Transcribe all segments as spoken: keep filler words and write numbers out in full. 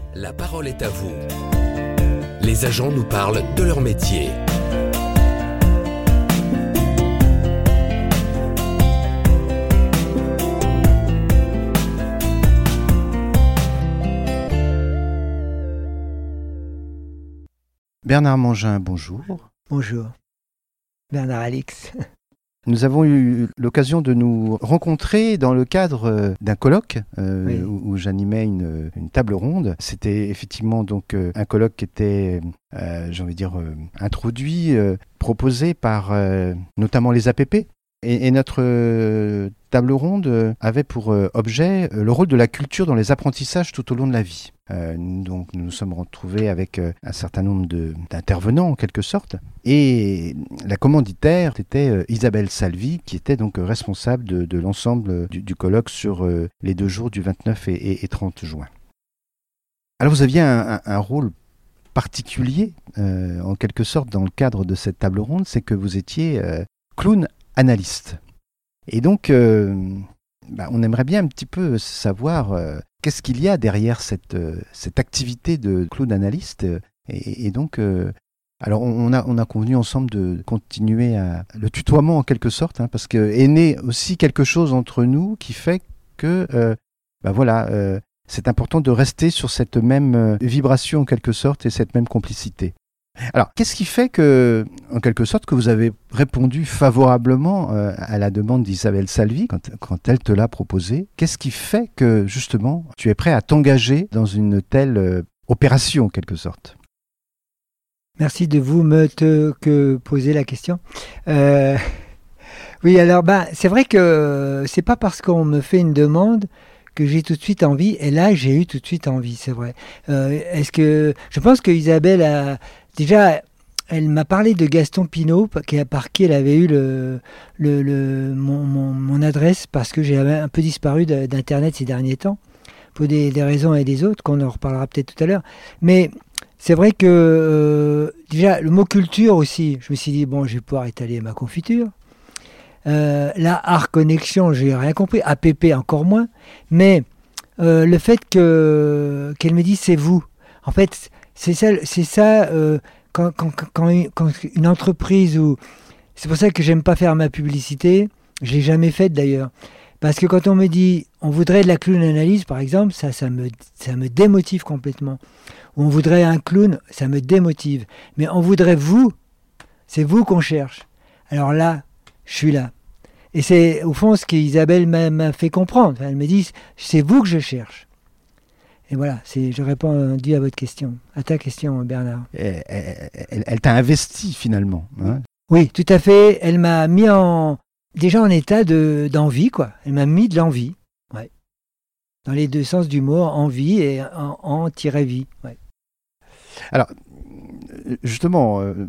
La parole est à vous. Les agents nous parlent de leur métier. Bernard Mangin, bonjour. Bonjour. Bernard Alix. Nous avons eu l'occasion de nous rencontrer dans le cadre d'un colloque euh, oui. où, où j'animais une, une table ronde. C'était effectivement donc euh, un colloque qui était, euh, j'ai envie de dire, euh, introduit, euh, proposé par euh, notamment les A P P. Et, et notre euh, table ronde avait pour euh, objet euh, le rôle de la culture dans les apprentissages tout au long de la vie. Euh, donc nous nous sommes retrouvés avec euh, un certain nombre de, d'intervenants en quelque sorte. Et la commanditaire était euh, Isabelle Salvi, qui était donc responsable de, de l'ensemble du, du colloque sur euh, les deux jours du vingt-neuf et, et, et trente juin. Alors vous aviez un, un, un rôle particulier euh, en quelque sorte dans le cadre de cette table ronde, c'est que vous étiez euh, clown analyste. Et donc, euh, bah, on aimerait bien un petit peu savoir euh, qu'est-ce qu'il y a derrière cette, euh, cette activité de clown analyste. Et, et donc, euh, alors on a, on a convenu ensemble de continuer à, le tutoiement en quelque sorte, hein, parce qu'est né aussi quelque chose entre nous qui fait que, euh, bah voilà, euh, c'est important de rester sur cette même vibration en quelque sorte et cette même complicité. Alors, qu'est-ce qui fait que, en quelque sorte, que vous avez répondu favorablement euh, à la demande d'Isabelle Salvi quand, quand elle te l'a proposé? Qu'est-ce qui fait que, justement, tu es prêt à t'engager dans une telle euh, opération, en quelque sorte? Merci de vous me te, que poser la question. Euh, oui, alors, bah, c'est vrai que c'est pas parce qu'on me fait une demande que j'ai tout de suite envie, et là, j'ai eu tout de suite envie, c'est vrai. Euh, est-ce que, je pense que Isabelle a... Déjà, elle m'a parlé de Gaston Pinault, par qui elle avait eu le, le, le, mon, mon, mon adresse, parce que j'ai un peu disparu d'Internet ces derniers temps, pour des, des raisons et des autres, qu'on en reparlera peut-être tout à l'heure. Mais c'est vrai que, euh, déjà, le mot culture aussi, je me suis dit, bon, je vais pouvoir étaler ma confiture. Euh, là, Art Connexion, j'ai rien compris. A P P, encore moins. Mais euh, le fait que, qu'elle me dise, c'est vous. En fait, c'est ça, c'est ça euh, quand, quand, quand, quand une entreprise ou... C'est pour ça que j'aime pas faire ma publicité. Je l'ai jamais faite d'ailleurs. Parce que quand on me dit, on voudrait de la clown analyse, par exemple, ça, ça me, ça me démotive complètement. Ou on voudrait un clown, ça me démotive. Mais on voudrait vous, c'est vous qu'on cherche. Alors là, je suis là. Et c'est au fond ce qu'Isabelle m'a, m'a fait comprendre. Elle me dit, c'est vous que je cherche. Et voilà, c'est, je réponds à votre question, à ta question, Bernard. Elle, elle, elle, elle t'a investi finalement. Hein? Oui, tout à fait. Elle m'a mis en, déjà en état de, d'envie, quoi. Elle m'a mis de l'envie, ouais. Dans les deux sens du mot, envie et en, en tiret vie. Ouais. Alors, justement, euh,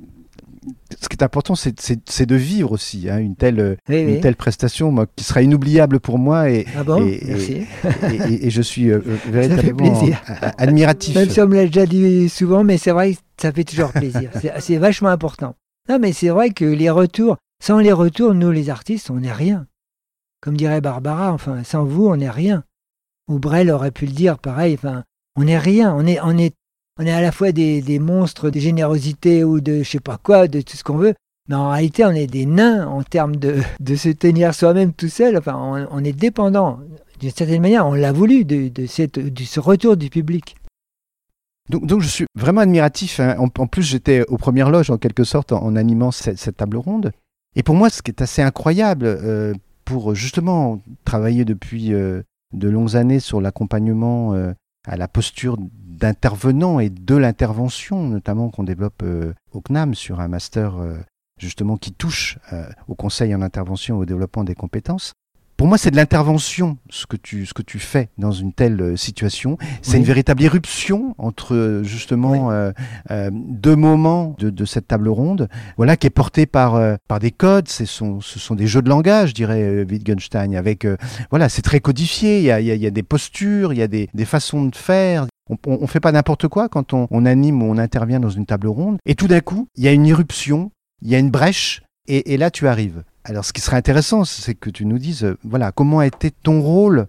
ce qui est important, c'est, c'est, c'est de vivre aussi hein, une telle, oui, une oui. telle prestation moi, qui sera inoubliable pour moi. Et, ah bon et, Merci. Et, et, et je suis euh, véritablement admiratif. Même si on me l'a déjà dit souvent, mais c'est vrai que ça fait toujours plaisir. c'est, c'est vachement important. Non, mais c'est vrai que les retours, sans les retours, nous les artistes, on n'est rien. Comme dirait Barbara, enfin, sans vous, on n'est rien. Ou Brel aurait pu le dire, pareil, enfin, on n'est rien. On est, on est On est à la fois des, des monstres de générosité ou de je sais pas quoi, de tout ce qu'on veut, mais en réalité on est des nains en termes de, de se tenir soi-même tout seul. Enfin, on, on est dépendant. D'une certaine manière, on l'a voulu de, de, cette, de ce retour du public. Donc, donc je suis vraiment admiratif. Hein. En, en plus, j'étais aux premières loges en quelque sorte en, en animant cette, cette table ronde. Et pour moi, ce qui est assez incroyable, euh, pour justement travailler depuis euh, de longues années sur l'accompagnement euh, à la posture d'intervenant et de l'intervention, notamment qu'on développe euh, au C N A M sur un master euh, justement qui touche euh, au conseil en intervention et au développement des compétences. Pour moi, c'est de l'intervention, ce que tu, ce que tu fais dans une telle euh, situation. C'est oui. Une véritable éruption entre justement oui. euh, euh, deux moments de, de cette table ronde, voilà, qui est portée par, euh, par des codes. Ce sont, ce sont des jeux de langage, je dirais euh, Wittgenstein. Avec, euh, voilà, c'est très codifié. Il y a, il y a, il y a des postures, il y a des, des façons de faire. On ne fait pas n'importe quoi quand on, on anime ou on intervient dans une table ronde. Et tout d'un coup, il y a une irruption, il y a une brèche, et, et là, tu arrives. Alors, ce qui serait intéressant, c'est que tu nous dises, euh, voilà, comment a été ton rôle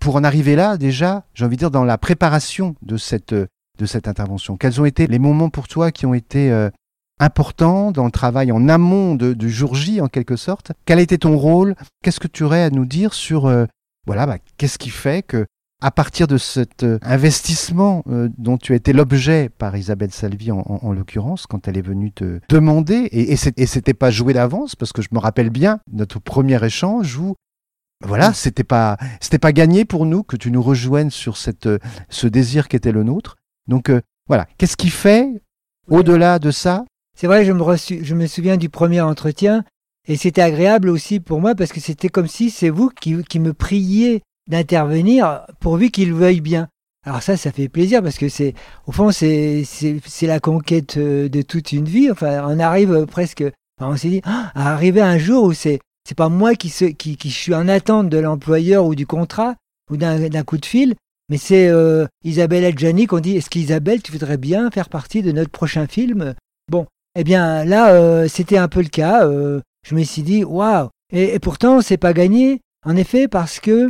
pour en arriver là, déjà, j'ai envie de dire, dans la préparation de cette, de cette intervention, quels ont été les moments pour toi qui ont été euh, importants dans le travail en amont de, du jour J, en quelque sorte? Quel a été ton rôle? Qu'est-ce que tu aurais à nous dire sur, euh, voilà, bah, qu'est-ce qui fait que, à partir de cet euh, investissement euh, dont tu as été l'objet par Isabelle Salvi, en, en, en l'occurrence, quand elle est venue te demander, et, et, c'est, et c'était pas joué d'avance, parce que je me rappelle bien notre premier échange où, voilà, mmh. c'était pas, c'était pas gagné pour nous que tu nous rejoignes sur cette, euh, ce désir qui était le nôtre. Donc, euh, voilà, qu'est-ce qui fait, oui. au-delà de ça? C'est vrai, je me, reçu, je me souviens du premier entretien, et c'était agréable aussi pour moi, parce que c'était comme si c'est vous qui, qui me priez d'intervenir pourvu qu'il veuille bien. Alors ça, ça fait plaisir parce que c'est, au fond, c'est, c'est, c'est la conquête de toute une vie. Enfin, on arrive presque, enfin, on s'est dit, ah, à arriver un jour où c'est, c'est pas moi qui, se, qui, qui suis en attente de l'employeur ou du contrat ou d'un, d'un coup de fil, mais c'est euh, Isabelle Adjani qu'on dit, est-ce qu'Isabelle, tu voudrais bien faire partie de notre prochain film? Bon, eh bien là, euh, c'était un peu le cas. Euh, je me suis dit, waouh. Et, et pourtant, c'est pas gagné. En effet, parce que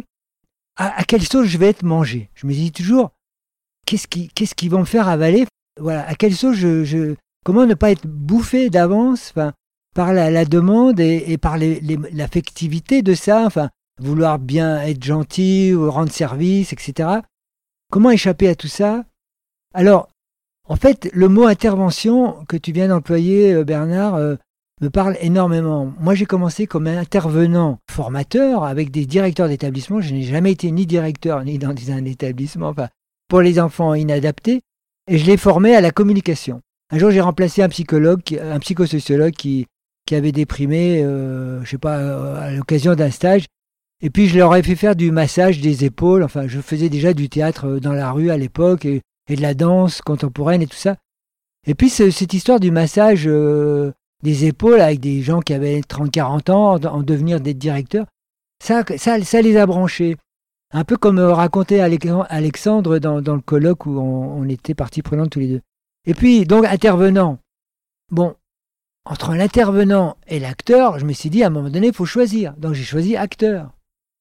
À, à quelle sauce je vais être mangé? Je me dis toujours, qu'est-ce qui, qu'est-ce qu'ils vont me faire avaler? Voilà, à quelle sauce je, je, comment ne pas être bouffé d'avance, enfin, par la, la demande et, et par les, les, l'affectivité de ça, enfin, vouloir bien être gentil, ou rendre service, et cetera. Comment échapper à tout ça? Alors, en fait, le mot intervention que tu viens d'employer, Bernard, euh, me parle énormément. Moi, j'ai commencé comme intervenant formateur avec des directeurs d'établissement. Je n'ai jamais été ni directeur ni dans un établissement, enfin, pour les enfants inadaptés. Et je les formais à la communication. Un jour, j'ai remplacé un psychologue, un psychosociologue qui, qui avait déprimé, euh, je ne sais pas, à l'occasion d'un stage. Et puis, je leur ai fait faire du massage des épaules. Enfin, je faisais déjà du théâtre dans la rue à l'époque et, et de la danse contemporaine et tout ça. Et puis, ce, cette histoire du massage... Euh, des épaules avec des gens qui avaient trente quarante ans en devenir des directeurs, ça, ça, ça les a branchés. Un peu comme racontait Alexandre dans, dans le colloque où on, on était partie prenante tous les deux. Et puis, donc, intervenant. Bon, entre l'intervenant et l'acteur, je me suis dit, à un moment donné, il faut choisir. Donc, j'ai choisi acteur.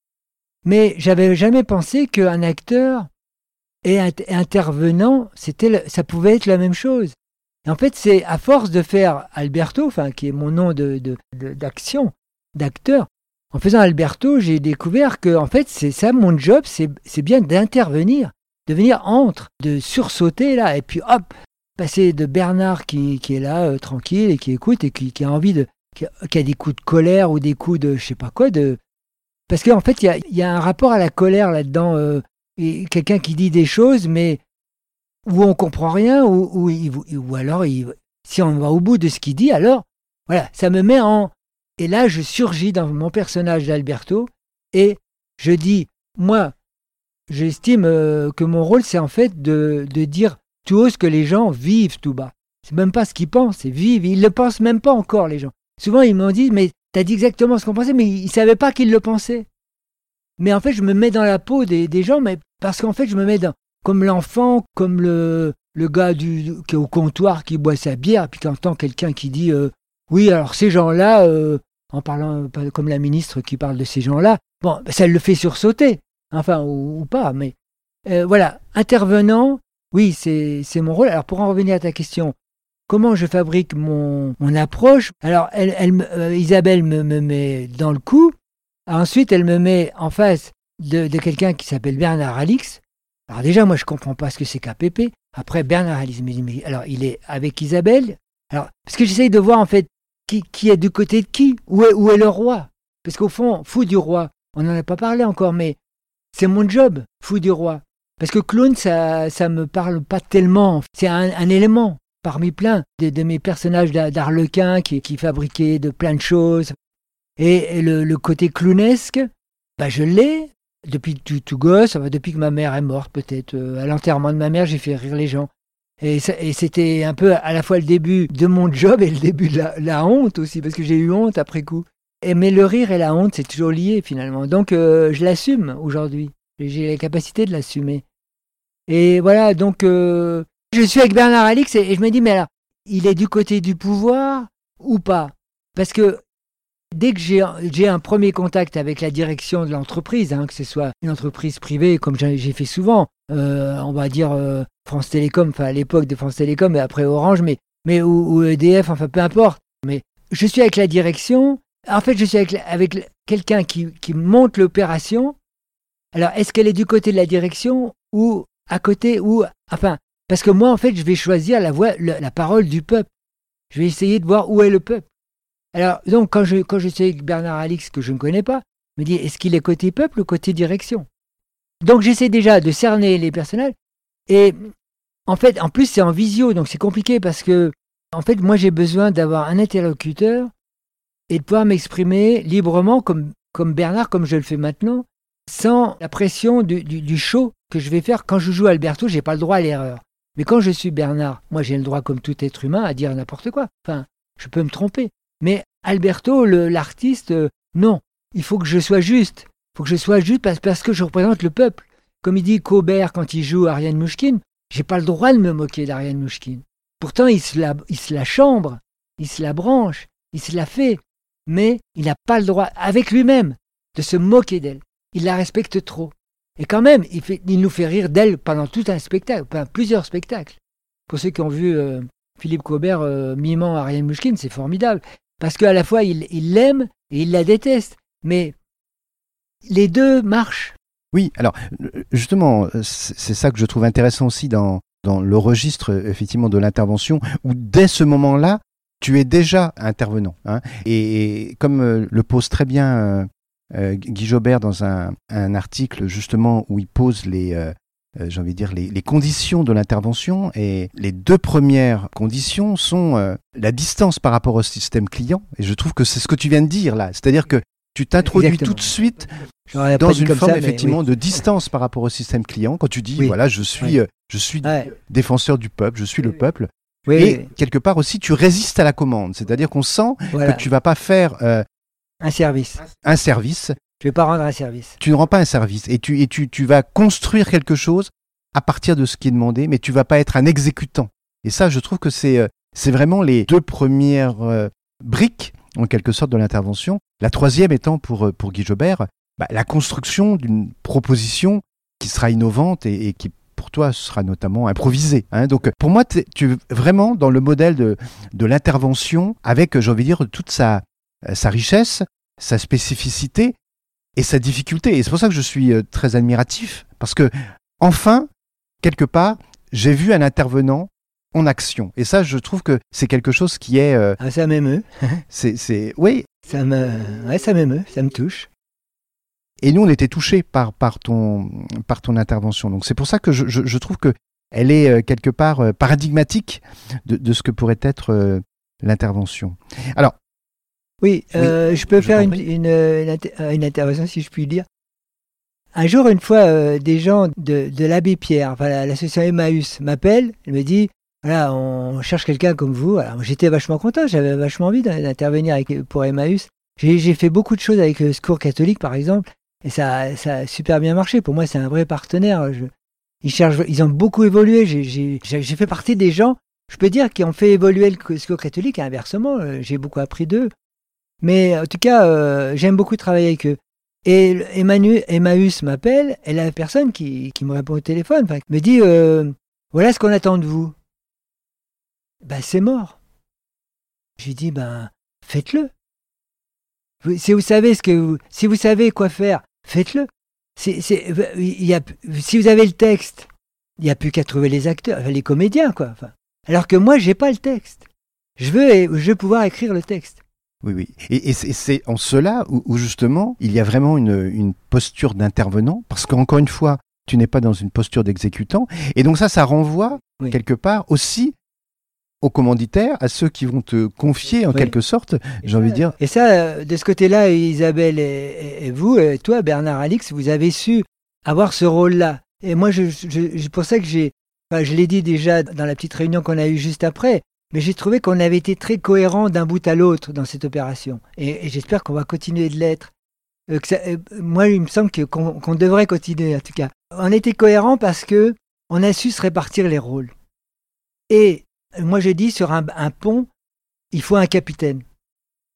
Mais j'avais jamais pensé qu'un acteur et un intervenant, c'était le, ça pouvait être la même chose. Et en fait, c'est à force de faire Alberto, enfin, qui est mon nom de, de, de, d'action, d'acteur, en faisant Alberto, j'ai découvert que, en fait, c'est ça mon job, c'est, c'est bien d'intervenir, de venir entre, de sursauter là, et puis hop, passer de Bernard qui, qui est là, euh, tranquille, et qui écoute, et qui, qui a envie de, qui a, qui a des coups de colère ou des coups de, je sais pas quoi, de, parce qu'en fait, il y a, y a un rapport à la colère là-dedans, euh, et quelqu'un qui dit des choses, mais où on comprend rien, ou, ou, ou, ou alors, il, si on va au bout de ce qu'il dit, alors, voilà, ça me met en... Et là, je surgis dans mon personnage d'Alberto, et je dis, moi, j'estime euh, que mon rôle, c'est en fait de, de dire tout haut ce que les gens vivent tout bas. C'est même pas ce qu'ils pensent, c'est vivre. Ils le pensent même pas encore, les gens. Souvent, ils m'ont dit, mais t'as dit exactement ce qu'on pensait, mais ils savaient pas qu'ils le pensaient. Mais en fait, je me mets dans la peau des, des gens, mais parce qu'en fait, je me mets dans... comme l'enfant, comme le, le gars du, qui est au comptoir, qui boit sa bière, puis qui entend quelqu'un qui dit euh, « Oui, alors ces gens-là, euh, en parlant comme la ministre qui parle de ces gens-là, bon, ça le fait sursauter, enfin, ou, ou pas, mais euh, voilà, intervenant, oui, c'est, c'est mon rôle. Alors, pour en revenir à ta question, comment je fabrique mon, mon approche? Alors, elle, elle, euh, Isabelle me, me met dans le coup, ensuite, elle me met en face de, de quelqu'un qui s'appelle Bernard Alix. Alors déjà, moi, je ne comprends pas ce que c'est K P P. Après, Bernard Alix me dit, mais alors, il est avec Isabelle. Alors, parce que j'essaye de voir, en fait, qui, qui est du côté de qui? Où est, où est le roi? Parce qu'au fond, fou du roi, on n'en a pas parlé encore, mais c'est mon job, fou du roi. Parce que clown, ça ne me parle pas tellement. C'est un, un élément parmi plein de, de mes personnages d'Arlequin qui, qui fabriquaient de plein de choses. Et, et le, le côté clownesque, bah, je l'ai. Depuis tout, tout gosse, depuis que ma mère est morte peut-être, euh, à l'enterrement de ma mère, j'ai fait rire les gens. Et, ça, et c'était un peu à la fois le début de mon job et le début de la, la honte aussi, parce que j'ai eu honte après coup. Et, mais le rire et la honte, c'est toujours lié finalement. Donc euh, je l'assume aujourd'hui. J'ai la capacité de l'assumer. Et voilà, donc euh, je suis avec Bernard Alix et, et je me dis, mais alors, il est du côté du pouvoir ou pas? Parce que dès que j'ai, j'ai un premier contact avec la direction de l'entreprise, hein, que ce soit une entreprise privée, comme j'ai, j'ai fait souvent, euh, on va dire euh, France Télécom, enfin à l'époque de France Télécom et après Orange, mais, mais ou, ou E D F, enfin peu importe. Mais je suis avec la direction, en fait je suis avec, avec quelqu'un qui, qui monte l'opération. Alors est-ce qu'elle est du côté de la direction ou à côté, ou enfin, parce que moi en fait je vais choisir la voix, la, la parole du peuple. Je vais essayer de voir où est le peuple. Alors, donc, quand je, quand je suis avec Bernard Alix, que je ne connais pas, je me dis, est-ce qu'il est côté peuple ou côté direction? Donc, j'essaie déjà de cerner les personnages. Et en fait, en plus, c'est en visio, donc c'est compliqué parce que, en fait, moi, j'ai besoin d'avoir un interlocuteur et de pouvoir m'exprimer librement, comme, comme Bernard, comme je le fais maintenant, sans la pression du, du, du show que je vais faire. Quand je joue Alberto, je n'ai pas le droit à l'erreur. Mais quand je suis Bernard, moi, j'ai le droit, comme tout être humain, à dire n'importe quoi. Enfin, je peux me tromper. Mais Alberto, le, l'artiste, euh, non. Il faut que je sois juste. Il faut que je sois juste parce, parce que je représente le peuple. Comme il dit Cobert quand il joue Ariane Mouchkine, j'ai pas le droit de me moquer d'Ariane Mouchkine. Pourtant, il se, la, il se la chambre, il se la branche, il se la fait. Mais il n'a pas le droit, avec lui-même, de se moquer d'elle. Il la respecte trop. Et quand même, il, fait, il nous fait rire d'elle pendant tout un spectacle, enfin, plusieurs spectacles. Pour ceux qui ont vu euh, Philippe Cobert euh, mimant Ariane Mouchkine, c'est formidable. Parce qu'à la fois, il, il l'aime et il la déteste. Mais les deux marchent. Oui, alors justement, c'est ça que je trouve intéressant aussi dans, dans le registre effectivement de l'intervention, où dès ce moment-là, tu es déjà intervenant. Hein, et, et comme le pose très bien euh, euh, Guy Jobert dans un, un article justement où il pose les... Euh, Euh, j'ai envie de dire, les, les conditions de l'intervention. Et les deux premières conditions sont euh, la distance par rapport au système client. Et je trouve que c'est ce que tu viens de dire là. C'est-à-dire que tu t'introduis Exactement. Tout de suite J'aurais dans une forme ça, effectivement oui. de distance par rapport au système client. Quand tu dis, oui. voilà, je suis, oui. euh, je suis ouais. défenseur du peuple, je suis le peuple. Oui, et oui. quelque part aussi, tu résistes à la commande. C'est-à-dire qu'on sent voilà. que tu ne vas pas faire euh, un service. Un service. Je ne vais pas rendre un service. Tu ne rends pas un service. Et tu, et tu, tu vas construire quelque chose à partir de ce qui est demandé, mais tu ne vas pas être un exécutant. Et ça, je trouve que c'est, euh, c'est vraiment les deux premières euh, briques, en quelque sorte, de l'intervention. La troisième étant, pour, pour Guy Jobert, bah, la construction d'une proposition qui sera innovante et, et qui, pour toi, sera notamment improvisée. Hein. Donc, pour moi, tu es vraiment dans le modèle de, de l'intervention avec, j'ai envie de dire, toute sa, sa richesse, sa spécificité et sa difficulté. Et c'est pour ça que je suis euh, très admiratif, parce que, enfin, quelque part, j'ai vu un intervenant en action. Et ça, je trouve que c'est quelque chose qui est... Euh, ah, ça m'émeut. c'est, c'est, oui. Ça me, ouais, ça m'émeut, ça me touche. Et nous, on était touchés par, par, ton, par ton intervention. Donc c'est pour ça que je, je, je trouve qu'elle est euh, quelque part euh, paradigmatique de, de ce que pourrait être euh, l'intervention. Alors... Oui, euh, oui je peux je faire une, une, une, une intervention, si je puis dire. Un jour, une fois, euh, des gens de, de l'Abbé Pierre, enfin, l'association Emmaüs, m'appellent, elle me dit, voilà, on cherche quelqu'un comme vous. Alors, j'étais vachement content, j'avais vachement envie d'intervenir avec, pour Emmaüs. J'ai, j'ai fait beaucoup de choses avec le Secours catholique, par exemple, et ça, ça a super bien marché. Pour moi, c'est un vrai partenaire. Je, ils, cherchent, ils ont beaucoup évolué. J'ai, j'ai, j'ai fait partie des gens, je peux dire, qui ont fait évoluer le Secours catholique, et inversement, j'ai beaucoup appris d'eux. Mais en tout cas, euh, j'aime beaucoup travailler avec eux. Et Emmanuel, Emmaüs m'appelle, et la personne qui, qui me répond au téléphone me dit euh, voilà ce qu'on attend de vous. Ben, c'est mort. Je lui dis ben, faites-le. Si vous savez, ce que vous, si vous savez quoi faire, faites-le. C'est, c'est, il y a, si vous avez le texte, il n'y a plus qu'à trouver les acteurs, les comédiens, quoi. Enfin, alors que moi, je n'ai pas le texte. Je veux, je veux pouvoir écrire le texte. Oui, oui. Et, et c'est, c'est en cela où, où justement, il y a vraiment une, une posture d'intervenant, parce qu'encore une fois, tu n'es pas dans une posture d'exécutant. Et donc ça, ça renvoie oui. quelque part aussi aux commanditaires, à ceux qui vont te confier en oui. quelque sorte, et j'ai ça, envie de dire. Et ça, de ce côté-là, Isabelle et, et vous, et toi, Bernard Alix, vous avez su avoir ce rôle-là. Et moi, je, je, c'est pour ça que j'ai, enfin, je l'ai dit déjà dans la petite réunion qu'on a eue juste après, mais j'ai trouvé qu'on avait été très cohérents d'un bout à l'autre dans cette opération. Et, et j'espère qu'on va continuer de l'être. Euh, que ça, euh, moi, il me semble que, qu'on, qu'on devrait continuer, en tout cas. On était cohérents parce que on a su se répartir les rôles. Et moi, je dis, sur un, un pont, il faut un capitaine.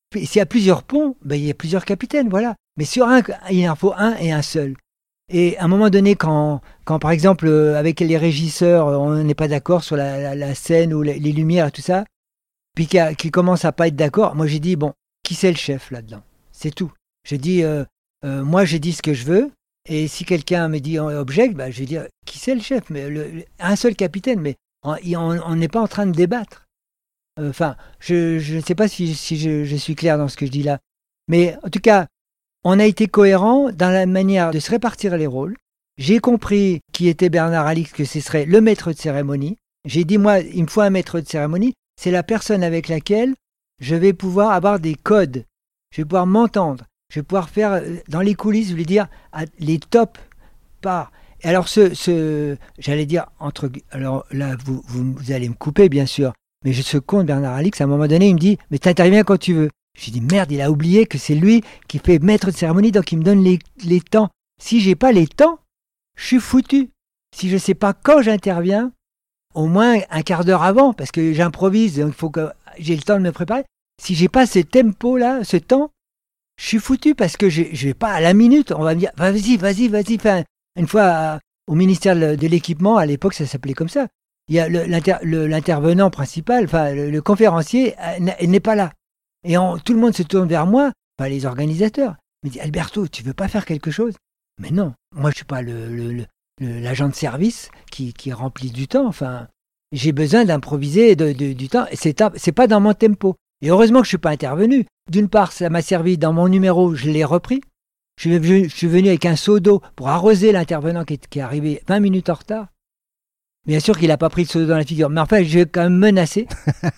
Puis, s'il y a plusieurs ponts, ben, il y a plusieurs capitaines, voilà. Mais sur un, il en faut un et un seul. Et à un moment donné, quand, quand par exemple, euh, avec les régisseurs, on n'est pas d'accord sur la, la, la scène ou les, les lumières et tout ça, puis qu'ils qui commencent à pas être d'accord, moi j'ai dit, bon, qui c'est le chef là-dedans? C'est tout. J'ai dit, euh, euh, moi j'ai dit ce que je veux, et si quelqu'un me dit objecte, bah, je vais dire, qui c'est le chef? Mais le, le, un seul capitaine, mais on n'est pas en train de débattre. Enfin, euh, je ne sais pas si, si je, je suis clair dans ce que je dis là, mais en tout cas, on a été cohérent dans la manière de se répartir les rôles. J'ai compris qui était Bernard Alix, que ce serait le maître de cérémonie. J'ai dit, moi, il me faut un maître de cérémonie. C'est la personne avec laquelle je vais pouvoir avoir des codes. Je vais pouvoir m'entendre. Je vais pouvoir faire, dans les coulisses, je vais dire, les top pas. Et alors, ce, ce, j'allais dire, entre, alors là, vous, vous, vous allez me couper, bien sûr, mais je ce compte Bernard Alix, à un moment donné, il me dit, mais t'interviens quand tu veux. J'ai dit, merde, il a oublié que c'est lui qui fait maître de cérémonie, donc il me donne les, les temps. Si j'ai pas les temps, je suis foutu. Si je sais pas quand j'interviens, au moins un quart d'heure avant, parce que j'improvise, donc il faut que j'ai le temps de me préparer. Si j'ai pas ce tempo-là, ce temps, je suis foutu parce que je ne vais pas à la minute. On va me dire, vas-y, vas-y, vas-y. Enfin, une fois au ministère de l'équipement, à l'époque, ça s'appelait comme ça. Il y a le, l'inter, le, l'intervenant principal, enfin, le, le conférencier, il n'est pas là. Et on, tout le monde se tourne vers moi, enfin, les organisateurs. Il me dit, Alberto, tu veux pas faire quelque chose? Mais non, moi, je suis pas le, le, le, le, l'agent de service qui, qui remplit du temps. Enfin, j'ai besoin d'improviser de, de, du temps. Et c'est, c'est pas dans mon tempo. Et heureusement que je ne suis pas intervenu. D'une part, ça m'a servi dans mon numéro, je l'ai repris. Je suis venu, je suis venu avec un seau d'eau pour arroser l'intervenant qui est, qui est arrivé vingt minutes en retard. Bien sûr qu'il n'a pas pris de seau d'eau dans la figure, mais enfin, je l'ai quand même menacé.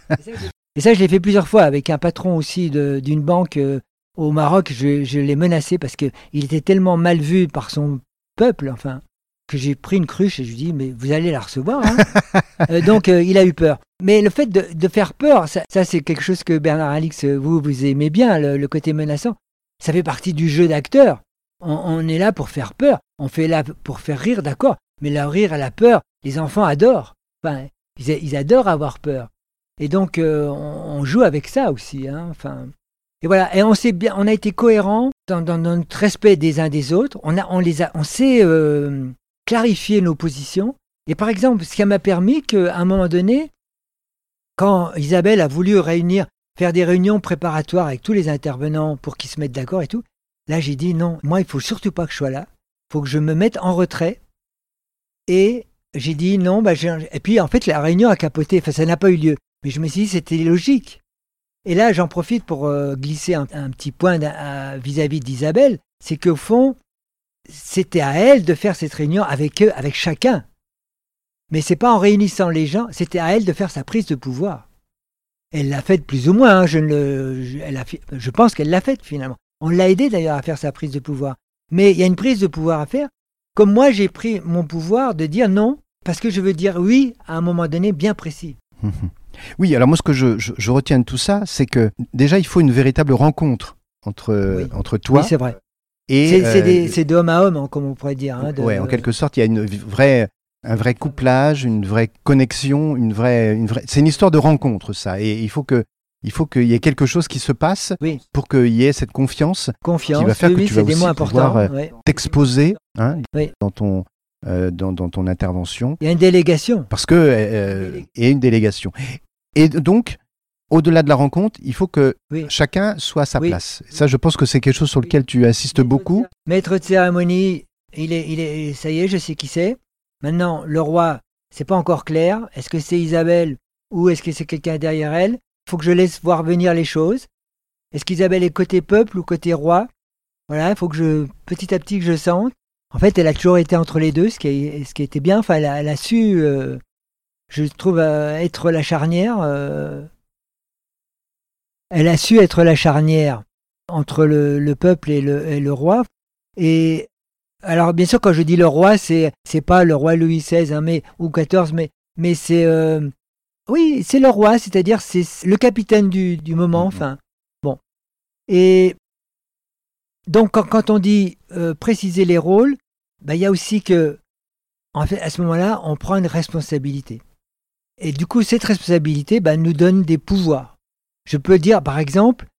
Et ça, je l'ai fait plusieurs fois avec un patron aussi de, d'une banque euh, au Maroc. Je, je l'ai menacé parce qu'il était tellement mal vu par son peuple, enfin, que j'ai pris une cruche et je lui ai dit, mais vous allez la recevoir. Hein. euh, donc, euh, il a eu peur. Mais le fait de, de faire peur, ça, ça c'est quelque chose que Bernard Alix, vous, vous aimez bien, le, le côté menaçant. Ça fait partie du jeu d'acteur. On, on est là pour faire peur. On fait là pour faire rire, d'accord. Mais le rire et la peur, les enfants adorent. Enfin, ils, ils adorent avoir peur. Et donc, euh, on, on joue avec ça aussi. Hein, enfin, et voilà. Et on s'est bien, on a été cohérents dans, dans, dans notre respect des uns des autres. On a, on les a, on sait euh, clarifier nos positions. Et par exemple, ce qui m'a permis qu'à un moment donné, quand Isabelle a voulu réunir, faire des réunions préparatoires avec tous les intervenants pour qu'ils se mettent d'accord et tout, là j'ai dit non, moi il faut surtout pas que je sois là, il faut que je me mette en retrait. Et j'ai dit non, bah j'ai... et puis en fait la réunion a capoté, enfin ça n'a pas eu lieu. Mais je me suis dit c'était logique. Et là j'en profite pour euh, glisser un, un petit point à, vis-à-vis d'Isabelle, c'est qu'au fond, c'était à elle de faire cette réunion avec eux, avec chacun. Mais c'est pas en réunissant les gens, c'était à elle de faire sa prise de pouvoir. Elle l'a faite plus ou moins, hein, je, ne le, je, elle a, je pense qu'elle l'a faite finalement. On l'a aidé d'ailleurs à faire sa prise de pouvoir. Mais il y a une prise de pouvoir à faire. Comme moi, j'ai pris mon pouvoir de dire non, parce que je veux dire oui à un moment donné bien précis. Oui, alors moi ce que je, je, je retiens de tout ça, c'est que déjà il faut une véritable rencontre entre, oui. entre toi. Oui, c'est vrai. Et c'est, c'est, euh, des, c'est de homme à homme, hein, comme on pourrait dire. Hein, de, ouais, en quelque sorte, il y a une vraie... un vrai couplage, une vraie connexion, une vraie, une vraie... c'est une histoire de rencontre, ça. Et il faut que, il faut qu'il y ait quelque chose qui se passe oui. pour qu'il y ait cette confiance, confiance qui va faire oui, que oui, tu vas aussi pouvoir euh, oui. t'exposer hein, oui. dans ton, euh, dans, dans ton intervention. Il y a une délégation. Parce que euh, il y a une délégation. Et donc, au-delà de la rencontre, il faut que oui. chacun soit à sa oui. place. Ça, je pense que c'est quelque chose sur lequel tu insistes Maître beaucoup. De Maître de cérémonie, il est, il est, ça y est, je sais qui c'est. Maintenant, le roi, c'est pas encore clair. Est-ce que c'est Isabelle ou est-ce que c'est quelqu'un derrière elle? Il faut que je laisse voir venir les choses. Est-ce qu'Isabelle est côté peuple ou côté roi? Voilà, il faut que je, petit à petit, que je sente. En fait, elle a toujours été entre les deux, ce qui, est, ce qui était bien. Enfin, elle a, elle a su, euh, je trouve, euh, être la charnière. Euh, elle a su être la charnière entre le, le peuple et le, et le roi. Et alors, bien sûr, quand je dis le roi, c'est c'est pas le roi Louis seize hein, mais, ou quatorze, mais, mais c'est... Euh, oui, c'est le roi, c'est-à-dire c'est le capitaine du, du moment, enfin, bon. Et donc, quand, quand on dit euh, préciser les rôles, ben, y a aussi que, en fait, à ce moment-là, on prend une responsabilité. Et du coup, cette responsabilité ben, nous donne des pouvoirs. Je peux dire, par exemple,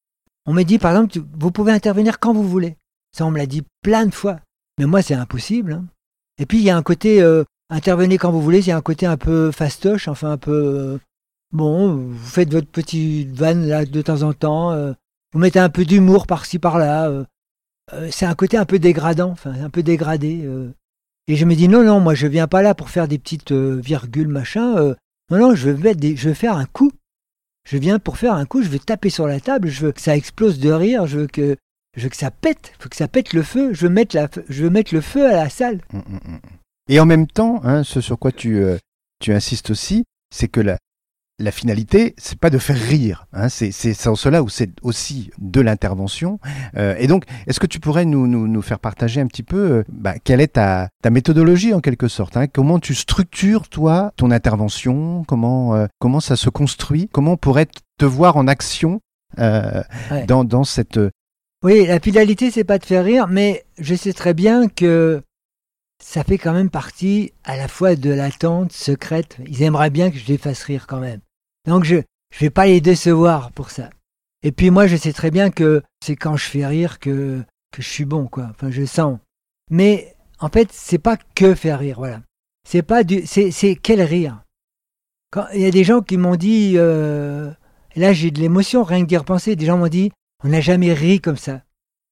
On m'a dit, par exemple, tu, vous pouvez intervenir quand vous voulez. Ça, on me l'a dit plein de fois. Mais moi, c'est impossible. Hein. Et puis, il y a un côté, euh, intervenez quand vous voulez, il y a un côté un peu fastoche, enfin un peu... Euh, bon, vous faites votre petite vanne là de temps en temps, euh, vous mettez un peu d'humour par-ci, par-là. Euh, euh, c'est un côté un peu dégradant, enfin un peu dégradé. Euh. Et je me dis, non, non, moi, je viens pas là pour faire des petites euh, virgules, machin. Euh, non, non, je veux, mettre des, je veux faire un coup. Je viens pour faire un coup, je veux taper sur la table, je veux que ça explose de rire, je veux que, je veux que ça pète, il faut que ça pète le feu, je veux mettre, la, je veux mettre le feu à la salle. Et en même temps, hein, ce sur quoi tu, euh, tu insistes aussi, c'est que la, la finalité, c'est pas de faire rire. Hein, c'est, c'est en cela où c'est aussi de l'intervention. Euh, et donc, est-ce que tu pourrais nous, nous, nous faire partager un petit peu euh, bah, quelle est ta, ta méthodologie en quelque sorte, hein, comment tu structures, toi, ton intervention, comment, euh, comment ça se construit, comment on pourrait te voir en action euh, ouais. dans, dans cette... Oui, la finalité, c'est pas de faire rire, mais je sais très bien que ça fait quand même partie à la fois de l'attente secrète. Ils aimeraient bien que je les fasse rire quand même. Donc je ne vais pas les décevoir pour ça. Et puis moi, je sais très bien que c'est quand je fais rire que, que je suis bon, quoi. Enfin, je sens. Mais en fait, c'est pas que faire rire, voilà. C'est pas du, c'est, c'est quel rire. Quand il y a des gens qui m'ont dit, euh, là j'ai de l'émotion, rien que d'y repenser. Des gens m'ont dit, on n'a jamais ri comme ça.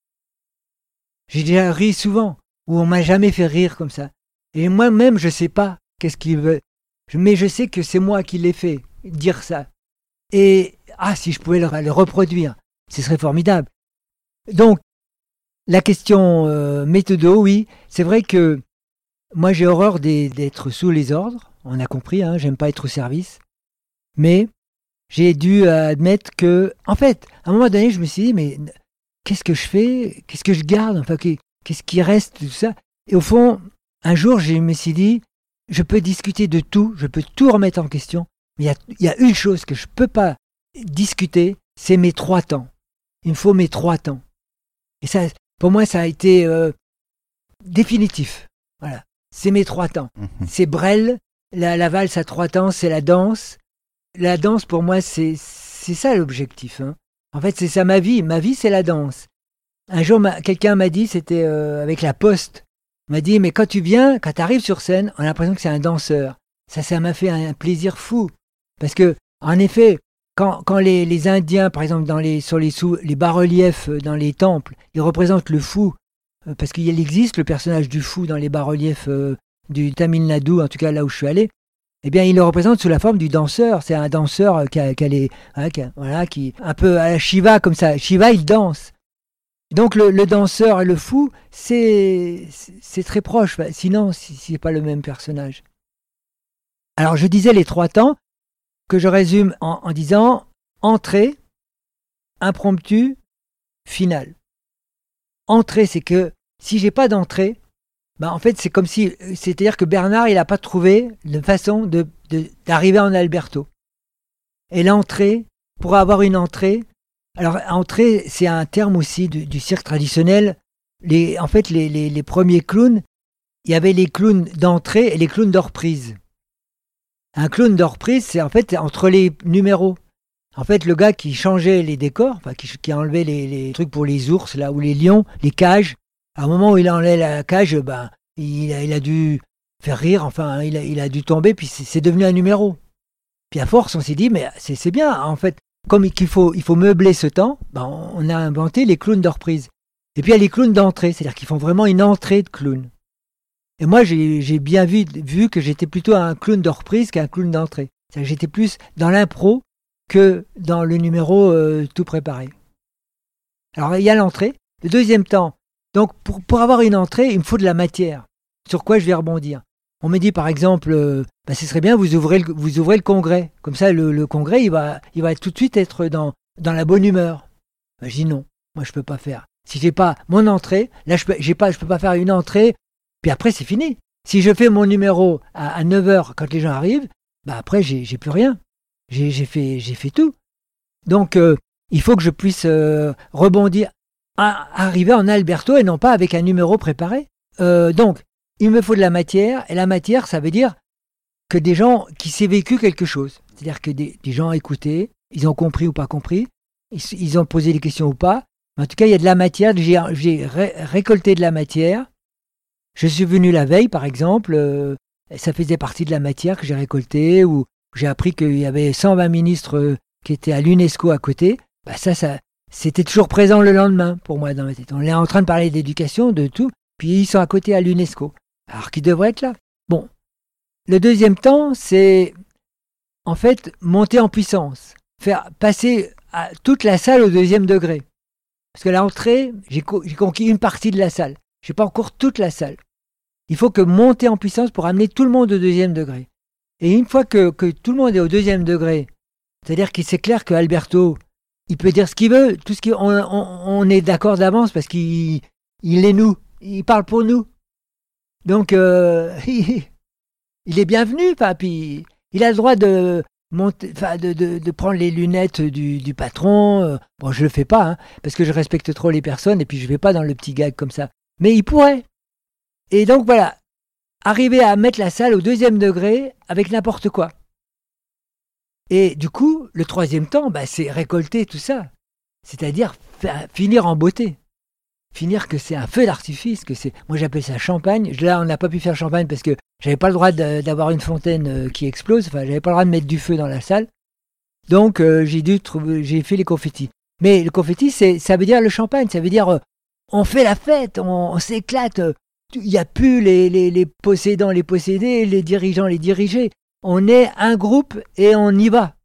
J'ai déjà ri souvent, ou on m'a jamais fait rire comme ça. Et moi-même, je sais pas qu'est-ce qu'ils veulent. Mais je sais que c'est moi qui l'ai fait, dire ça. Et, ah, si je pouvais le, le reproduire, ce serait formidable. Donc, la question euh, méthodo, oui, c'est vrai que moi j'ai horreur des, d'être sous les ordres, on a compris, hein, j'aime pas être au service. Mais j'ai dû admettre que, en fait, à un moment donné, je me suis dit, mais qu'est-ce que je fais? Qu'est-ce que je garde? Enfin, qu'est-ce qui reste, tout ça? Et au fond, un jour, je me suis dit, je peux discuter de tout, je peux tout remettre en question, mais il y a, il y a une chose que je ne peux pas discuter, c'est mes trois temps. Il me faut mes trois temps. Et ça, pour moi, ça a été euh, définitif. Voilà, c'est mes trois temps. Mmh. C'est Brel, la, la valse à trois temps, c'est la danse. La danse, pour moi, c'est, c'est ça l'objectif. Hein. En fait, c'est ça ma vie. Ma vie, c'est la danse. Un jour, ma, quelqu'un m'a dit, c'était euh, avec la Poste, m'a dit, mais quand tu viens, quand tu arrives sur scène, on a l'impression que c'est un danseur. Ça, ça m'a fait un plaisir fou. Parce que, en effet, quand, quand les, les Indiens, par exemple, dans les, sur les, sous, les bas-reliefs dans les temples, ils représentent le fou, euh, parce qu'il existe le personnage du fou dans les bas-reliefs euh, du Tamil Nadu, en tout cas là où je suis allé, eh bien, il le représente sous la forme du danseur. C'est un danseur qui a, qui a les, hein, qui a, voilà, qui, un peu à la Shiva, comme ça. Shiva, il danse. Donc le, le danseur et le fou, c'est, c'est très proche, sinon ce n'est pas le même personnage. Alors je disais les trois temps, que je résume en, en disant entrée, impromptu, finale. Entrée, c'est que si j'ai pas d'entrée, ben en fait c'est comme si, c'est-à-dire que Bernard il n'a pas trouvé de façon de, de, d'arriver en Alberto. Et l'entrée, pour avoir une entrée, alors, entrée, c'est un terme aussi du, du cirque traditionnel. Les, en fait, les, les, les premiers clowns, il y avait les clowns d'entrée et les clowns de reprise. Un clown de reprise, c'est en fait entre les numéros. En fait, le gars qui changeait les décors, enfin, qui, qui enlevait les, les trucs pour les ours, là, ou les lions, les cages, à un moment où il enlevait la cage, ben, il, a, il a dû faire rire, enfin, il a, il a dû tomber, puis c'est, c'est devenu un numéro. Puis à force, on s'est dit, mais c'est, c'est bien, en fait. Comme il faut, il faut meubler ce temps, ben on a inventé les clowns de reprise. Et puis il y a les clowns d'entrée, c'est-à-dire qu'ils font vraiment une entrée de clown. Et moi, j'ai, j'ai bien vu, vu que j'étais plutôt un clown de reprise qu'un clown d'entrée. C'est-à-dire que j'étais plus dans l'impro que dans le numéro euh, tout préparé. Alors il y a l'entrée. Le deuxième temps, donc pour, pour avoir une entrée, il me faut de la matière. Sur quoi je vais rebondir? On me dit par exemple, euh, bah, ce serait bien, vous ouvrez le, vous ouvrez le congrès. Comme ça, le, le congrès, il va, il va tout de suite être dans, dans la bonne humeur. Bah, je dis non, moi je peux pas faire. Si j'ai pas mon entrée, là je peux, j'ai pas, je peux pas faire une entrée, puis après c'est fini. Si je fais mon numéro à, à neuf heures quand les gens arrivent, bah après j'ai, j'ai plus rien. J'ai, j'ai, fait, j'ai fait tout. Donc euh, il faut que je puisse euh, rebondir, à, arriver en Alberto et non pas avec un numéro préparé. Euh, donc, il me faut de la matière, et la matière, ça veut dire que des gens qui s'est vécu quelque chose. C'est-à-dire que des, des gens ont écouté, ils ont compris ou pas compris, ils, ils ont posé des questions ou pas. En tout cas, il y a de la matière. J'ai, j'ai ré, récolté de la matière. Je suis venu la veille, par exemple. Euh, ça faisait partie de la matière que j'ai récoltée, où j'ai appris qu'il y avait cent vingt ministres euh, qui étaient à l'UNESCO à côté. Bah ça, ça, c'était toujours présent le lendemain pour moi dans ma tête. On est en train de parler d'éducation, de tout, puis ils sont à côté à l'UNESCO. Alors qu'ils devraient être là. Bon. Le deuxième temps, c'est en fait monter en puissance. Faire passer à toute la salle au deuxième degré. Parce que l'entrée, j'ai, co- j'ai conquis une partie de la salle. Je n'ai pas encore toute la salle. Il faut que monter en puissance pour amener tout le monde au deuxième degré. Et une fois que, que tout le monde est au deuxième degré, c'est-à-dire que c'est clair qu'Alberto, il peut dire ce qu'il veut, tout ce qu'il, on, on, on est d'accord d'avance parce qu'il il est nous, il parle pour nous. Donc, euh, il, il est bienvenu, puis il a le droit de, monter, de, de, de prendre les lunettes du, du patron. Bon, je le fais pas, hein, parce que je respecte trop les personnes et puis je vais pas dans le petit gag comme ça. Mais il pourrait. Et donc voilà, arriver à mettre la salle au deuxième degré avec n'importe quoi. Et du coup, le troisième temps, bah, c'est récolter tout ça. C'est-à-dire f- finir en beauté. Finir que c'est un feu d'artifice, que c'est, moi j'appelle ça champagne. Là, on n'a pas pu faire champagne parce que j'avais pas le droit de, d'avoir une fontaine qui explose. Enfin, j'avais pas le droit de mettre du feu dans la salle. Donc, euh, j'ai dû trouver, j'ai fait les confettis. Mais le confetti, c'est, ça veut dire le champagne. Ça veut dire, euh, on fait la fête, on, on s'éclate. Il n'y a plus les, les, les possédants, les possédés, les dirigeants, les dirigés. On est un groupe et on y va.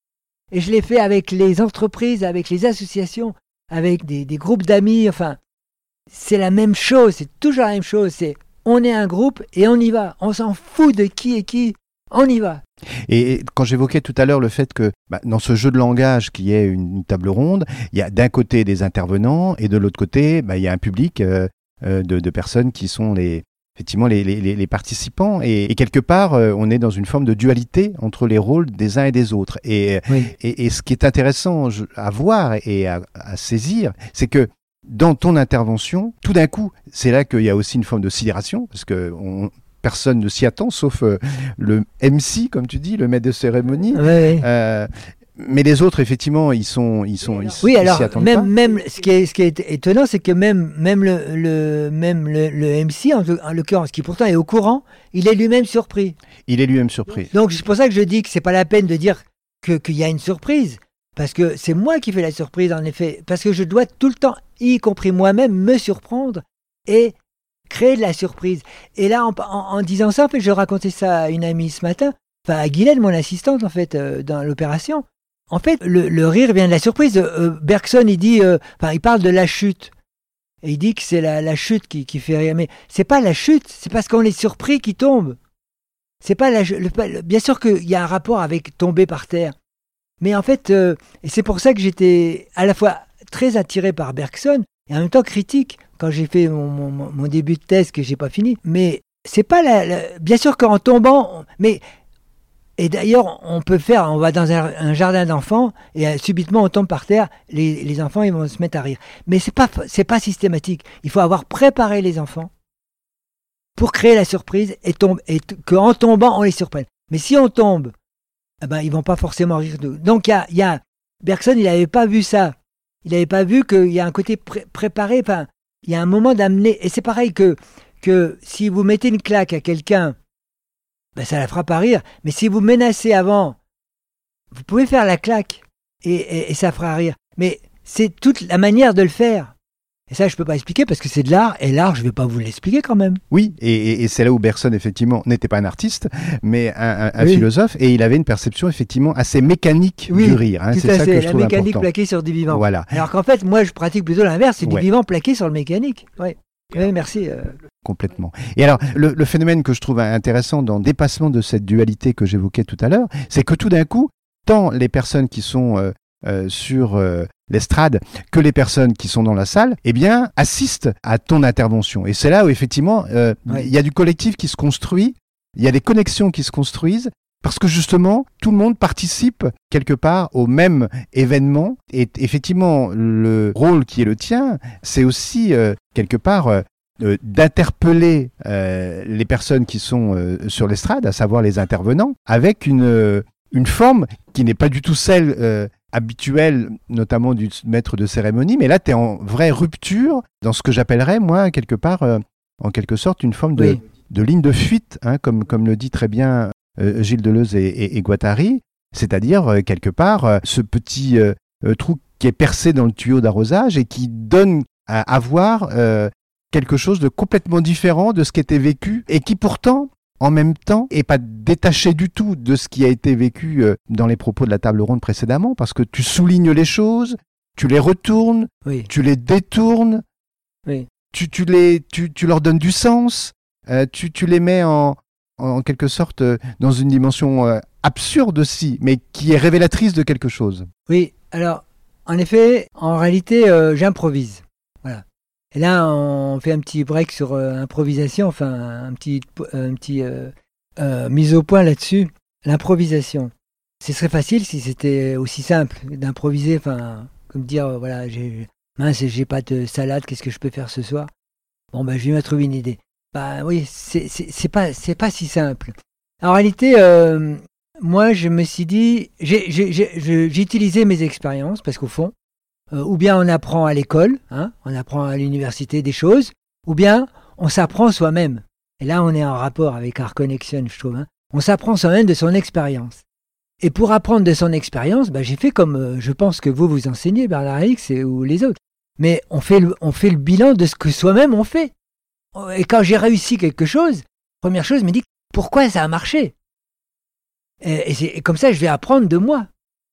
Et je l'ai fait avec les entreprises, avec les associations, avec des, des groupes d'amis. Enfin, c'est la même chose, c'est toujours la même chose. C'est on est un groupe et on y va. On s'en fout de qui est qui, on y va. Et quand j'évoquais tout à l'heure le fait que bah, dans ce jeu de langage qui est une, une table ronde, il y a d'un côté des intervenants et de l'autre côté, bah, il y a un public euh, euh, de, de personnes qui sont les, effectivement les, les, les participants. Et, et quelque part, euh, on est dans une forme de dualité entre les rôles des uns et des autres. Et, oui. et, et ce qui est intéressant à voir et à, à saisir, c'est que dans ton intervention, tout d'un coup, c'est là qu'il y a aussi une forme de sidération, parce que on, personne ne s'y attend, sauf euh, le M C, comme tu dis, le maître de cérémonie. Oui, oui. Euh, mais les autres, effectivement, ils sont, ils sont, ils, oui, ils alors s'y attendent même, pas. même ce qui est, ce qui est étonnant, c'est que même, même le, le, même le, le M C, en, en l'occurrence, qui pourtant est au courant, il est lui-même surpris. Il est lui-même surpris. Donc c'est pour ça que je dis que c'est pas la peine de dire que qu'il y a une surprise, parce que c'est moi qui fais la surprise en effet, parce que je dois tout le temps, y compris moi-même, me surprendre et créer de la surprise. Et là, en, en, en disant ça, en fait, je racontais ça à une amie ce matin, enfin à Guylaine, mon assistante en fait, euh, dans l'opération. En fait, le, le rire vient de la surprise. Euh, Bergson, il dit, euh, enfin, il parle de la chute. Et il dit que c'est la, la chute qui, qui fait rire. Mais c'est pas la chute, c'est parce qu'on est surpris qu'il tombe. C'est pas la, le, bien sûr qu'il y a un rapport avec tomber par terre. Mais en fait, euh, et c'est pour ça que j'étais à la fois très attiré par Bergson et en même temps critique quand j'ai fait mon, mon, mon début de thèse que j'ai pas fini. Mais c'est pas la, la bien sûr qu'en tombant, mais et d'ailleurs, on peut faire, on va dans un, un jardin d'enfants et euh, subitement on tombe par terre, les, les enfants ils vont se mettre à rire. Mais c'est pas, c'est pas systématique. Il faut avoir préparé les enfants pour créer la surprise et, tombe, et t- qu'en tombant on les surprenne. Mais si on tombe, eh ben, ils vont pas forcément rire de nous. Donc il y a, y a Bergson, il n'avait pas vu ça. Il n'avait pas vu qu'il y a un côté pré- préparé. Enfin, il y a un moment d'amener. Et c'est pareil que, que si vous mettez une claque à quelqu'un, ben ça la fera pas rire. Mais si vous menacez avant, vous pouvez faire la claque et, et, et ça fera rire. Mais c'est toute la manière de le faire. Et ça, je ne peux pas expliquer parce que c'est de l'art. Et l'art, je ne vais pas vous l'expliquer quand même. Oui, et, et, et c'est là où Bergson, effectivement, n'était pas un artiste, mais un, un, un oui. philosophe. Et il avait une perception, effectivement, assez mécanique oui, du rire. Hein, tout c'est à ça fait. que je la trouve mécanique important. plaquée sur du vivant. Voilà. Alors qu'en fait, moi, je pratique plutôt l'inverse. C'est ouais. du vivant plaqué sur le mécanique. Ouais. Oui, merci. Euh... Complètement. Et alors, le, le phénomène que je trouve intéressant dans le dépassement de cette dualité que j'évoquais tout à l'heure, c'est que tout d'un coup, tant les personnes qui sont euh, euh, sur euh, l'estrade que les personnes qui sont dans la salle, eh bien, assistent à ton intervention. Et c'est là où, effectivement, euh, oui. il y a du collectif qui se construit, il y a des connexions qui se construisent, parce que justement, tout le monde participe quelque part au même événement. Et effectivement, le rôle qui est le tien, c'est aussi euh, quelque part euh, euh, d'interpeller euh, les personnes qui sont euh, sur l'estrade, à savoir les intervenants, avec une, euh, une forme qui n'est pas du tout celle euh, habituel, notamment du maître de cérémonie, mais là, tu es en vraie rupture dans ce que j'appellerais, moi, quelque part, euh, en quelque sorte, une forme de, Oui. de ligne de fuite, hein, comme, comme le dit très bien euh, Gilles Deleuze et, et, et Guattari, c'est-à-dire, euh, quelque part, euh, ce petit euh, euh, trou qui est percé dans le tuyau d'arrosage et qui donne à, à voir euh, quelque chose de complètement différent de ce qui était vécu et qui pourtant, en même temps, est pas détaché du tout de ce qui a été vécu euh, dans les propos de la table ronde précédemment, parce que tu soulignes les choses, tu les retournes, Oui. tu les détournes, Oui. tu, tu, les, tu, tu leur donnes du sens, euh, tu, tu les mets en, en quelque sorte euh, dans une dimension euh, absurde aussi, mais qui est révélatrice de quelque chose. Oui, alors, en effet, en réalité, euh, j'improvise. Voilà. Et là, on fait un petit break sur euh, improvisation, enfin, un petit, un petit euh, euh, mise au point là-dessus. L'improvisation. Ce serait facile si c'était aussi simple d'improviser, enfin, comme dire, euh, voilà, j'ai, mince, j'ai pas de salade, qu'est-ce que je peux faire ce soir? Bon, ben, je vais me trouver une idée. Bah oui, c'est, c'est, c'est pas, c'est pas si simple. En réalité, euh, moi, je me suis dit, j'ai, j'ai, j'ai, j'ai utilisé mes expériences, parce qu'au fond, euh, ou bien on apprend à l'école, hein, on apprend à l'université des choses, ou bien on s'apprend soi-même. Et là, on est en rapport avec Art Connection, je trouve. Hein. On s'apprend soi-même de son expérience. Et pour apprendre de son expérience, bah, j'ai fait comme euh, je pense que vous vous enseignez, Bernard X et, ou les autres. Mais on fait, le, on fait le bilan de ce que soi-même on fait. Et quand j'ai réussi quelque chose, première chose, je me dis pourquoi ça a marché. Et, et, c'est, et comme ça, je vais apprendre de moi.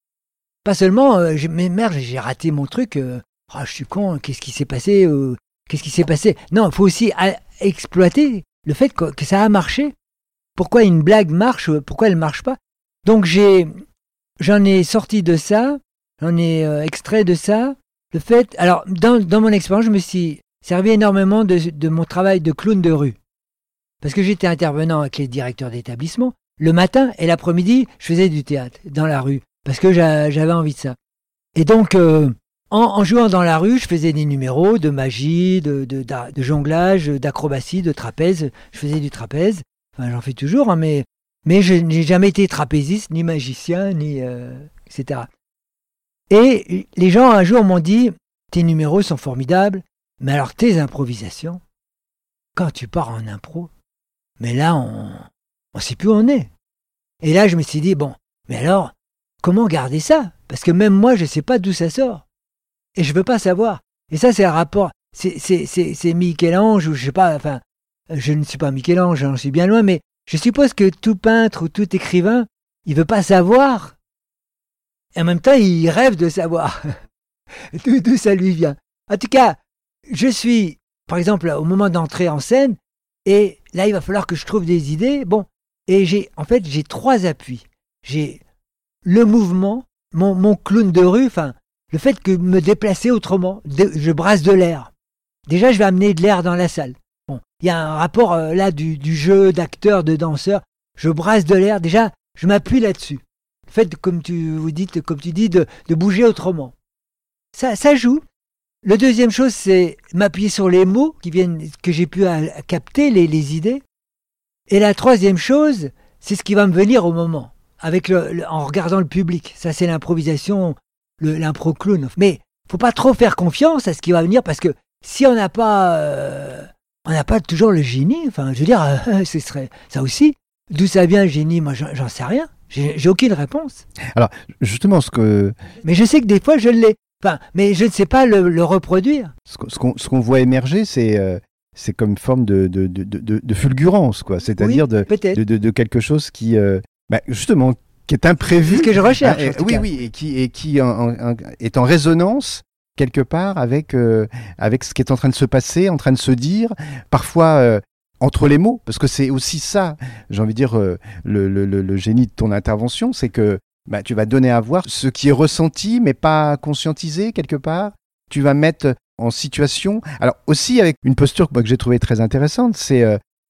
Pas seulement, euh, j'ai, mais merde, j'ai raté mon truc, euh, oh, je suis con, qu'est-ce qui s'est passé euh, Qu'est-ce qui s'est passé Non, il faut aussi a, exploiter le fait que, que ça a marché. Pourquoi une blague marche, pourquoi elle ne marche pas? Donc j'ai, j'en ai sorti de ça, j'en ai euh, extrait de ça. Le fait, alors dans, dans mon expérience, je me suis servi énormément de, de mon travail de clown de rue. Parce que j'étais intervenant avec les directeurs d'établissement. Le matin et l'après-midi, je faisais du théâtre dans la rue. Parce que j'a, j'avais envie de ça. Et donc, euh, en, en jouant dans la rue, je faisais des numéros de magie, de, de, de, de jonglage, d'acrobatie, de trapèze. Je faisais du trapèze. Enfin, j'en fais toujours, hein, mais, mais je n'ai jamais été trapéziste, ni magicien, ni euh, et cetera. Et les gens, un jour, m'ont dit, tes numéros sont formidables, mais alors tes improvisations, quand tu pars en impro, mais là, on ne sait plus où on est. Et là, je me suis dit, bon, mais alors, comment garder ça? Parce que même moi, je ne sais pas d'où ça sort. Et je ne veux pas savoir. Et ça, c'est un rapport. C'est, c'est, c'est, c'est Michel-Ange, ou je ne sais pas, enfin, je ne suis pas Michel-Ange, j'en suis bien loin, mais je suppose que tout peintre ou tout écrivain, il ne veut pas savoir. Et en même temps, il rêve de savoir d'où, d'où ça lui vient. En tout cas, je suis, par exemple, au moment d'entrer en scène, et là, il va falloir que je trouve des idées. Bon, et j'ai, en fait, j'ai trois appuis. J'ai le mouvement, mon, mon clown de rue, enfin, le fait que me déplacer autrement, de, je brasse de l'air. Déjà, je vais amener de l'air dans la salle. Bon, il y a un rapport euh, là du, du jeu d'acteur, de danseur. Je brasse de l'air. Déjà, je m'appuie là-dessus. Le fait, comme tu vous dites, comme tu dis, de, de bouger autrement. Ça, ça joue. Le deuxième chose, c'est m'appuyer sur les mots qui viennent, que j'ai pu à, à capter, les, les idées. Et la troisième chose, c'est ce qui va me venir au moment, avec le, le, en regardant le public. Ça, c'est l'improvisation, le, l'impro clown. Mais faut pas trop faire confiance à ce qui va venir, parce que si on n'a pas, euh, on n'a pas toujours le génie. Enfin, je veux dire, euh, ce serait ça aussi. D'où ça vient le génie? Moi, j'en, j'en sais rien. J'ai, j'ai aucune réponse. Alors, justement, ce que... Mais je sais que des fois, je l'ai. Enfin, mais je ne sais pas le, le reproduire. Ce qu'on, ce qu'on voit émerger, c'est, euh, c'est comme une forme de, de, de, de, de fulgurance, quoi. C'est-à-dire oui, de, de, de, de quelque chose qui, euh, bah, justement, qui est imprévu. C'est ce que je recherche. Ah, et, oui, cas. oui, et qui, et qui en, en, est en résonance quelque part avec, euh, avec ce qui est en train de se passer, en train de se dire, parfois euh, entre les mots, parce que c'est aussi ça, j'ai envie de dire, euh, le, le, le, le génie de ton intervention, c'est que bah, tu vas donner à voir ce qui est ressenti, mais pas conscientisé quelque part. Tu vas mettre en situation. Alors aussi avec une posture moi, que j'ai trouvée très intéressante, c'est euh,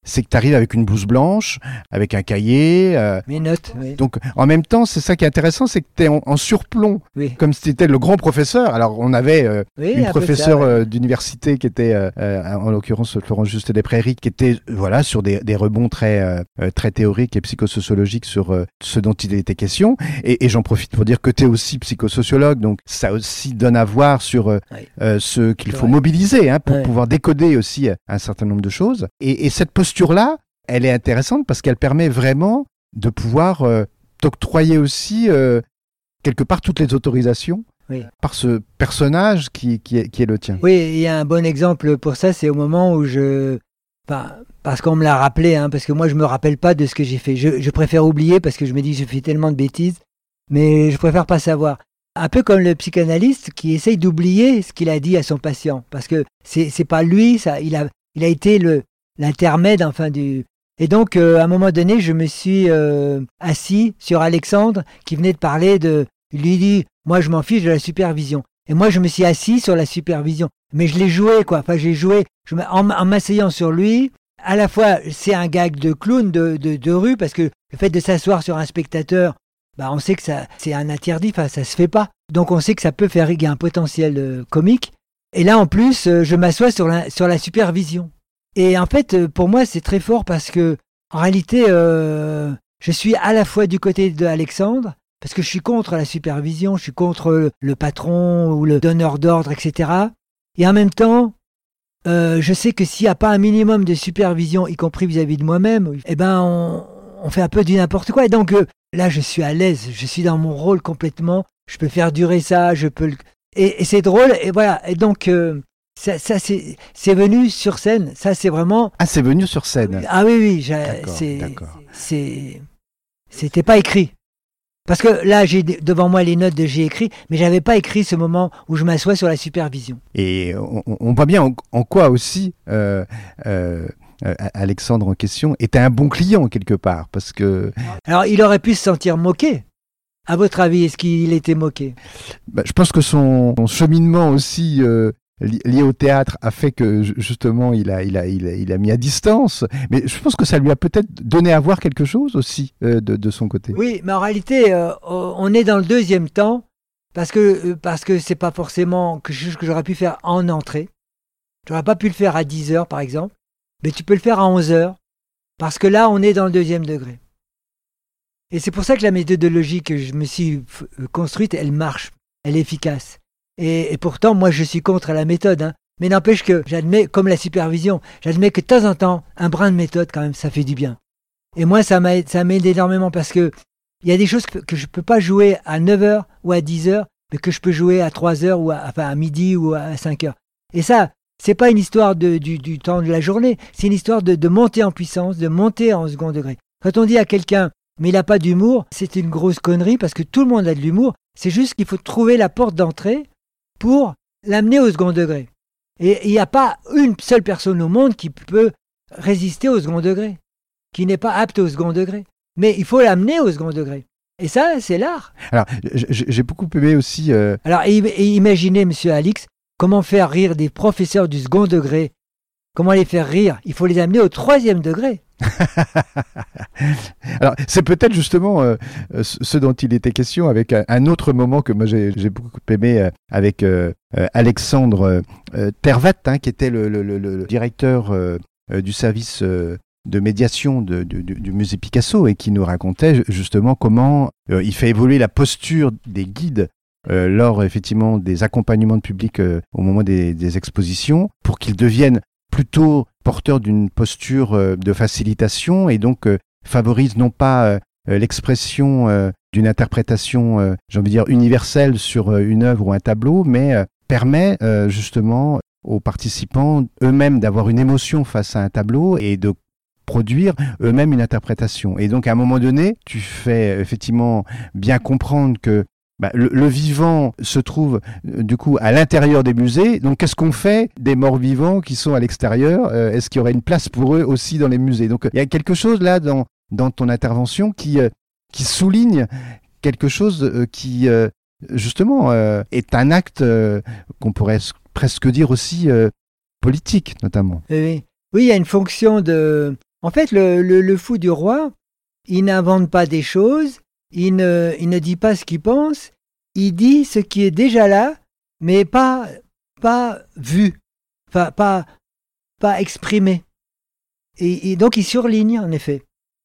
c'est que tu arrives avec une blouse blanche, avec un cahier. Euh, Mes notes, oui. Donc, en même temps, c'est ça qui est intéressant, c'est que tu es en, en surplomb, oui. comme si tu étais le grand professeur. Alors, on avait euh, oui, une professeure ça, ouais. euh, d'université qui était, euh, euh, en l'occurrence Florence Juste des Prairies, qui était voilà, sur des, des rebonds très, euh, très théoriques et psychosociologiques sur euh, ce dont il était question. Et, et j'en profite pour dire que tu es aussi psychosociologue, donc ça aussi donne à voir sur euh, oui. euh, ce qu'il c'est faut vrai. mobiliser hein, pour oui. pouvoir décoder aussi un certain nombre de choses. Et, et cette posture-là, elle est intéressante parce qu'elle permet vraiment de pouvoir euh, t'octroyer aussi euh, quelque part toutes les autorisations oui. par ce personnage qui, qui, est, qui est le tien. Oui, il y a un bon exemple pour ça, c'est au moment où je... Enfin, parce qu'on me l'a rappelé, hein, parce que moi je me rappelle pas de ce que j'ai fait. Je, je préfère oublier parce que je me dis que j'ai fait tellement de bêtises, mais je préfère pas savoir. Un peu comme le psychanalyste qui essaye d'oublier ce qu'il a dit à son patient, parce que c'est, c'est pas lui, ça, il a, il a été le, l'intermède, enfin, du... Et donc, euh, à un moment donné, je me suis euh, assis sur Alexandre, qui venait de parler de... Il lui dit, moi, je m'en fiche de la supervision. Et moi, je me suis assis sur la supervision. Mais je l'ai joué, quoi. Enfin, j'ai joué je, en, en m'asseyant sur lui. À la fois, c'est un gag de clown de, de, de rue, parce que le fait de s'asseoir sur un spectateur, bah, on sait que ça, c'est un interdit, enfin, ça se fait pas. Donc, on sait que ça peut faire... Il y a un potentiel euh, comique. Et là, en plus, euh, je m'assois sur la, sur la supervision. Et en fait, pour moi, c'est très fort parce que, en réalité, euh, je suis à la fois du côté d'Alexandre, parce que je suis contre la supervision, je suis contre le, le patron ou le donneur d'ordre, et cetera. Et en même temps, euh, je sais que s'il n'y a pas un minimum de supervision, y compris vis-à-vis de moi-même, eh ben, on, on fait un peu du n'importe quoi. Et donc, euh, là, je suis à l'aise, je suis dans mon rôle complètement, je peux faire durer ça, je peux le... Et, et c'est drôle, et voilà. Et donc... Euh, Ça, ça c'est, c'est venu sur scène. Ça, c'est vraiment. Ah, c'est venu sur scène. Ah oui, oui. D'accord, c'est, d'accord. C'est, c'était pas écrit. Parce que là, j'ai devant moi les notes de j'ai écrit, mais j'avais pas écrit ce moment où je m'assois sur la supervision. Et on, on voit bien en, en quoi aussi euh, euh, Alexandre en question était un bon client quelque part, parce que. Alors, il aurait pu se sentir moqué. À votre avis, est-ce qu'il était moqué ? Bah, je pense que son, son cheminement aussi. Euh, lié au théâtre a fait que justement il a, il, a, il, a, il a mis à distance, mais je pense que ça lui a peut-être donné à voir quelque chose aussi euh, de, de son côté. Oui, mais en réalité euh, on est dans le deuxième temps parce que, parce que c'est pas forcément quelque chose que j'aurais pu faire en entrée. J'aurais pas pu le faire à dix heures par exemple, mais tu peux le faire à onze heures parce que là on est dans le deuxième degré. Et c'est pour ça que la méthodologie que je me suis construite, elle marche, elle est efficace. Et, et pourtant, moi, je suis contre la méthode. Hein. Mais n'empêche que j'admets, comme la supervision, j'admets que de temps en temps, un brin de méthode, quand même, ça fait du bien. Et moi, ça m'aide, ça m'aide énormément parce que il y a des choses que, que je ne peux pas jouer à neuf heures ou à dix heures, mais que je peux jouer à trois heures ou à, enfin, à midi ou à cinq heures. Et ça, c'est pas une histoire de, du, du temps de la journée, c'est une histoire de, de monter en puissance, de monter en second degré. Quand on dit à quelqu'un, mais il n'a pas d'humour, c'est une grosse connerie parce que tout le monde a de l'humour. C'est juste qu'il faut trouver la porte d'entrée pour l'amener au second degré. Et il n'y a pas une seule personne au monde qui peut résister au second degré, qui n'est pas apte au second degré. Mais il faut l'amener au second degré. Et ça, c'est l'art. Alors, j'ai beaucoup aimé aussi... Euh... Alors, imaginez, monsieur Alix, comment faire rire des professeurs du second degré. Comment les faire rire ? Il faut les amener au troisième degré. Alors, c'est peut-être justement euh, ce dont il était question avec un, un autre moment que moi j'ai, j'ai beaucoup aimé euh, avec euh, euh, Alexandre euh, Tervat, hein, qui était le, le, le, le directeur euh, du service euh, de médiation de, de, de, du musée Picasso et qui nous racontait justement comment euh, il fait évoluer la posture des guides euh, lors effectivement des accompagnements de public euh, au moment des, des expositions pour qu'ils deviennent plutôt porteur d'une posture euh, de facilitation et donc euh, favorise non pas euh, l'expression euh, d'une interprétation, euh, j'ai envie de dire, universelle sur euh, une œuvre ou un tableau, mais euh, permet euh, justement aux participants eux-mêmes d'avoir une émotion face à un tableau et de produire eux-mêmes une interprétation. Et donc à un moment donné, tu fais effectivement bien comprendre que Bah, le, le vivant se trouve euh, du coup à l'intérieur des musées. Donc qu'est-ce qu'on fait des morts vivants qui sont à l'extérieur ? euh, Est-ce qu'il y aurait une place pour eux aussi dans les musées ? Donc il y a quelque chose là dans, dans ton intervention qui, euh, qui souligne quelque chose euh, qui euh, justement euh, est un acte euh, qu'on pourrait s- presque dire aussi euh, politique notamment. Oui, oui, il y a une fonction de... En fait, le, le, le fou du roi, il n'invente pas des choses, il ne, il ne dit pas ce qu'il pense, il dit ce qui est déjà là, mais pas, pas vu, pas, pas, pas exprimé. Et, et donc il surligne, en effet.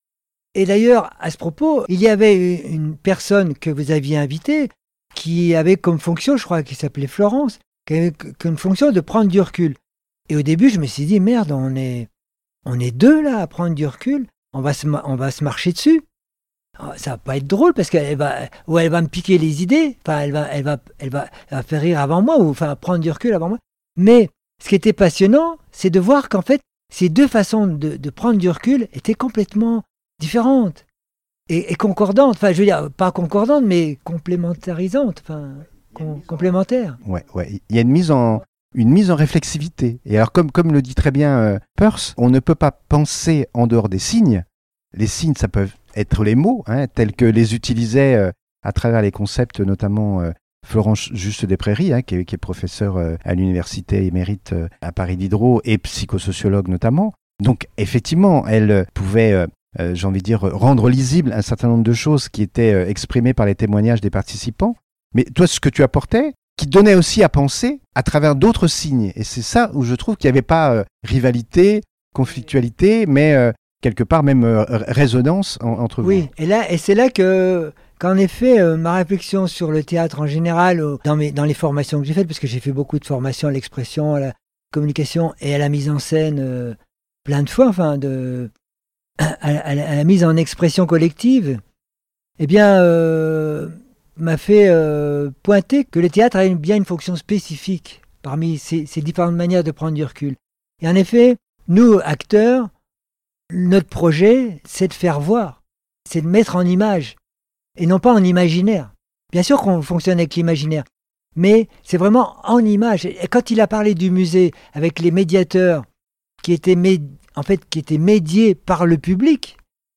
Et d'ailleurs, à ce propos, il y avait une personne que vous aviez invitée qui avait comme fonction, je crois, qui s'appelait Florence, qui avait comme fonction de prendre du recul. Et au début, je me suis dit, merde, on est, on est deux là à prendre du recul, on va se, on va se marcher dessus. Ça va pas être drôle parce qu'elle va, ou elle va me piquer les idées, enfin, elle va, elle va, elle va, elle va faire rire avant moi, ou enfin, prendre du recul avant moi. Mais ce qui était passionnant, c'est de voir qu'en fait, ces deux façons de, de prendre du recul étaient complètement différentes et, et concordantes. Enfin, je veux dire, pas concordantes, mais complémentarisantes, enfin, com- complémentaires. Ouais, ouais. Il y a une mise en, une mise en réflexivité. Et alors, comme, comme le dit très bien euh, Peirce, on ne peut pas penser en dehors des signes. Les signes, ça peut être les mots, hein, tels que les utilisait euh, à travers les concepts, notamment euh, Florence Juste des Prairies, hein, qui, est, qui est professeur euh, à l'université émérite euh, à Paris Diderot et psychosociologue notamment. Donc, effectivement, elle euh, pouvait, euh, euh, j'ai envie de dire, rendre lisible un certain nombre de choses qui étaient euh, exprimées par les témoignages des participants. Mais toi, ce que tu apportais, qui donnait aussi à penser à travers d'autres signes. Et c'est ça où je trouve qu'il n'y avait pas euh, rivalité, conflictualité, mais euh, quelque part même euh, résonance en, entre vous. Oui, et là, et c'est là que, qu'en effet, euh, ma réflexion sur le théâtre en général, euh, dans, mes, dans les formations que j'ai faites, parce que j'ai fait beaucoup de formations à l'expression, à la communication et à la mise en scène euh, plein de fois, enfin, de, à, à, à la mise en expression collective, eh bien, euh, m'a fait euh, pointer que le théâtre a une, bien une fonction spécifique parmi ces, ces différentes manières de prendre du recul. Et en effet, nous, acteurs, notre projet, c'est de faire voir, c'est de mettre en image, et non pas en imaginaire. Bien sûr qu'on fonctionne avec l'imaginaire, mais c'est vraiment en image. Et quand il a parlé du musée avec les médiateurs qui étaient, mé- en fait, qui étaient médiés par le public,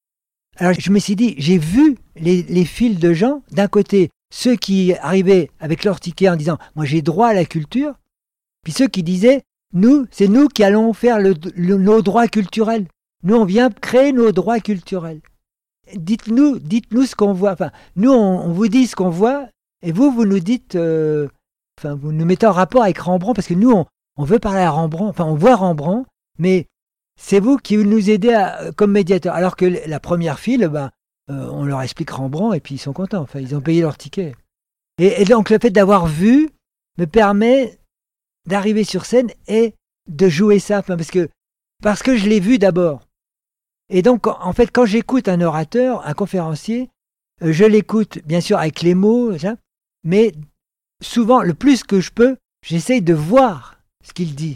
alors je me suis dit, j'ai vu les, les files de gens, d'un côté, ceux qui arrivaient avec leur ticket en disant « moi j'ai droit à la culture », puis ceux qui disaient « nous, c'est nous qui allons faire le, le, nos droits culturels ». Nous, on vient créer nos droits culturels. Dites-nous, dites-nous ce qu'on voit. Enfin, nous, on, on vous dit ce qu'on voit, et vous, vous nous dites, euh, enfin, vous nous mettez en rapport avec Rembrandt, parce que nous, on, on veut parler à Rembrandt, enfin, on voit Rembrandt, mais c'est vous qui nous aidez à, comme médiateur. Alors que la première file, ben, euh, on leur explique Rembrandt, et puis ils sont contents. Enfin, ils ont payé leur ticket. Et, et donc, le fait d'avoir vu me permet d'arriver sur scène et de jouer ça, enfin, parce que parce que je l'ai vu d'abord. Et donc, en fait, quand j'écoute un orateur, un conférencier, je l'écoute, bien sûr, avec les mots, mais souvent, le plus que je peux, j'essaye de voir ce qu'il dit.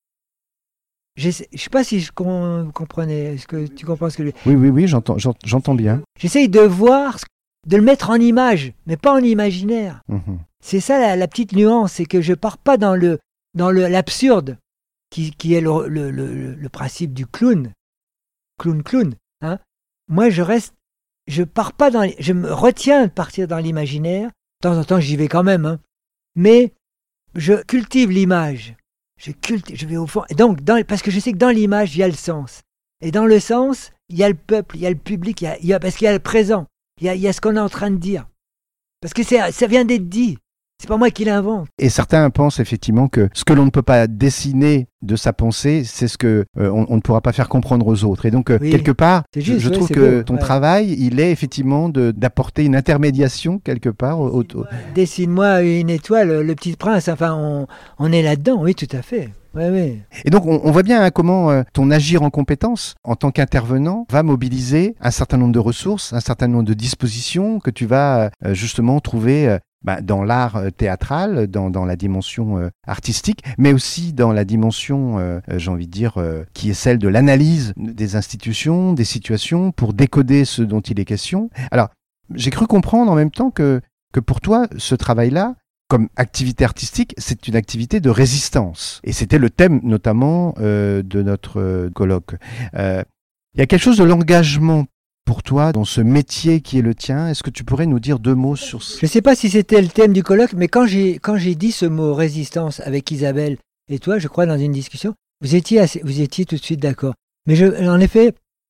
Je ne sais pas si je com- comprenais, est-ce que tu comprends ce que je... Oui, oui, oui, j'entends, j'entends bien. J'essaye de voir, de le mettre en image, mais pas en imaginaire. Mmh. C'est ça la, la petite nuance, c'est que je ne pars pas dans, le, dans le, l'absurde, qui, qui est le, le, le, le principe du clown. Clown, clown. Hein. Moi, je reste, je pars pas dans, je me retiens de partir dans l'imaginaire. De temps en temps, j'y vais quand même, hein. Mais je cultive l'image. Je cultive, je vais au fond. Et donc, dans, parce que je sais que dans l'image, il y a le sens. Et dans le sens, il y a le peuple, il y a le public, il y a, il y a, parce qu'il y a le présent. Il y a, il y a ce qu'on est en train de dire. Parce que c'est, ça vient d'être dit. C'est pas moi qui l'invente. Et certains pensent effectivement que ce que l'on ne peut pas dessiner de sa pensée, c'est ce que euh, on, on ne pourra pas faire comprendre aux autres. Et donc euh, Oui, quelque part, juste, je, je ouais, trouve c'est que beau, ton ouais. travail, il est effectivement de, d'apporter une intermédiation quelque part. Au, au... Dessine-moi une étoile, le Petit Prince. Enfin, on, on est là-dedans. Oui, tout à fait. Ouais, ouais. Et donc on, on voit bien hein, comment euh, ton agir en compétence en tant qu'intervenant va mobiliser un certain nombre de ressources, un certain nombre de dispositions que tu vas euh, justement trouver euh, bah, dans l'art euh, théâtral, dans, dans la dimension euh, artistique, mais aussi dans la dimension, euh, euh, j'ai envie de dire, euh, qui est celle de l'analyse des institutions, des situations, pour décoder ce dont il est question. Alors, j'ai cru comprendre en même temps que, que pour toi, ce travail-là, comme activité artistique, c'est une activité de résistance. Et c'était le thème notamment euh, de notre euh, colloque. Euh, il y a quelque chose de l'engagement pour toi dans ce métier qui est le tien. Est-ce que tu pourrais nous dire deux mots sur ce... Je ne sais pas si c'était le thème du colloque, mais quand j'ai, quand j'ai dit ce mot résistance avec Isabelle et toi, je crois, dans une discussion, vous étiez, assez, vous étiez tout de suite d'accord. Mais je, en effet,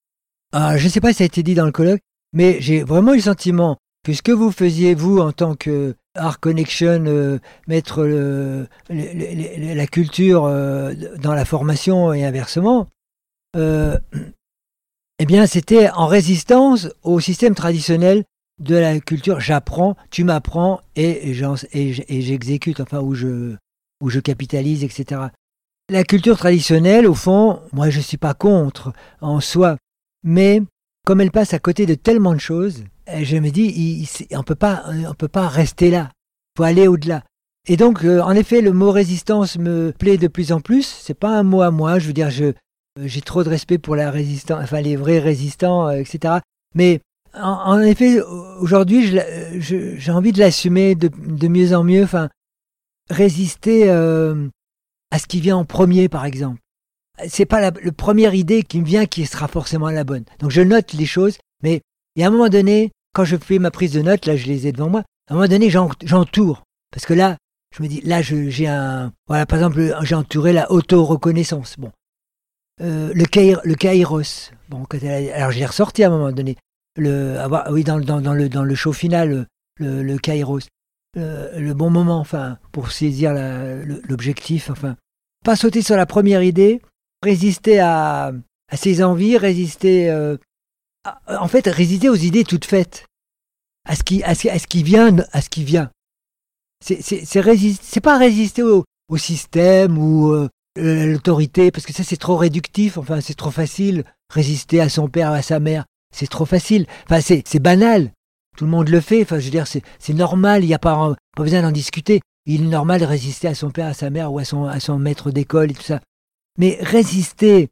Alors, je ne sais pas si ça a été dit dans le colloque, mais j'ai vraiment eu le sentiment que ce que vous faisiez, vous, en tant que Art Connection, euh, mettre le, le, le, la culture euh, dans la formation et inversement, euh, eh bien, c'était en résistance au système traditionnel de la culture. J'apprends, tu m'apprends et, et, et j'exécute, enfin, où je, où je capitalise, et cetera. La culture traditionnelle, au fond, moi, je ne suis pas contre en soi, mais comme elle passe à côté de tellement de choses, je me dis, il, il, on peut pas, on peut pas rester là. Il faut aller au-delà. Et donc, euh, en effet, le mot résistance me plaît de plus en plus. C'est pas un mot à moi. Je veux dire, je, j'ai trop de respect pour la résistance, enfin les vrais résistants, euh, et cetera. Mais en, en effet, aujourd'hui, je, je, j'ai envie de l'assumer de, de mieux en mieux. Enfin, résister euh, à ce qui vient en premier, par exemple. C'est pas la, la première idée qui me vient qui sera forcément la bonne. Donc, je note les choses, mais il y a un moment donné, quand je fais ma prise de notes, là, je les ai devant moi. À un moment donné, j'entoure. Parce que là, je me dis, là, je, j'ai un... Voilà, par exemple, j'ai entouré la auto-reconnaissance. Bon. Euh, le, kair, le kairos. Bon, quand elle a, alors, je l'ai ressorti à un moment donné. Le, avoir, oui, dans, dans, dans, le, dans le show final, le, le kairos. Euh, le bon moment, enfin, pour saisir la, le, l'objectif, enfin. Pas sauter sur la première idée, résister à, à ses envies, résister... Euh, à, en fait, résister aux idées toutes faites. À ce qui, à ce, à ce qui vient, à ce qui vient. C'est, c'est, c'est, résist, c'est pas résister au, au système ou euh, l'autorité, parce que ça c'est trop réductif, enfin c'est trop facile. Résister à son père ou à sa mère, c'est trop facile. Enfin c'est, c'est banal, tout le monde le fait. Enfin je veux dire c'est, c'est normal, il n'y a pas, pas besoin d'en discuter. Il est normal de résister à son père, à sa mère ou à son, à son maître d'école et tout ça. Mais résister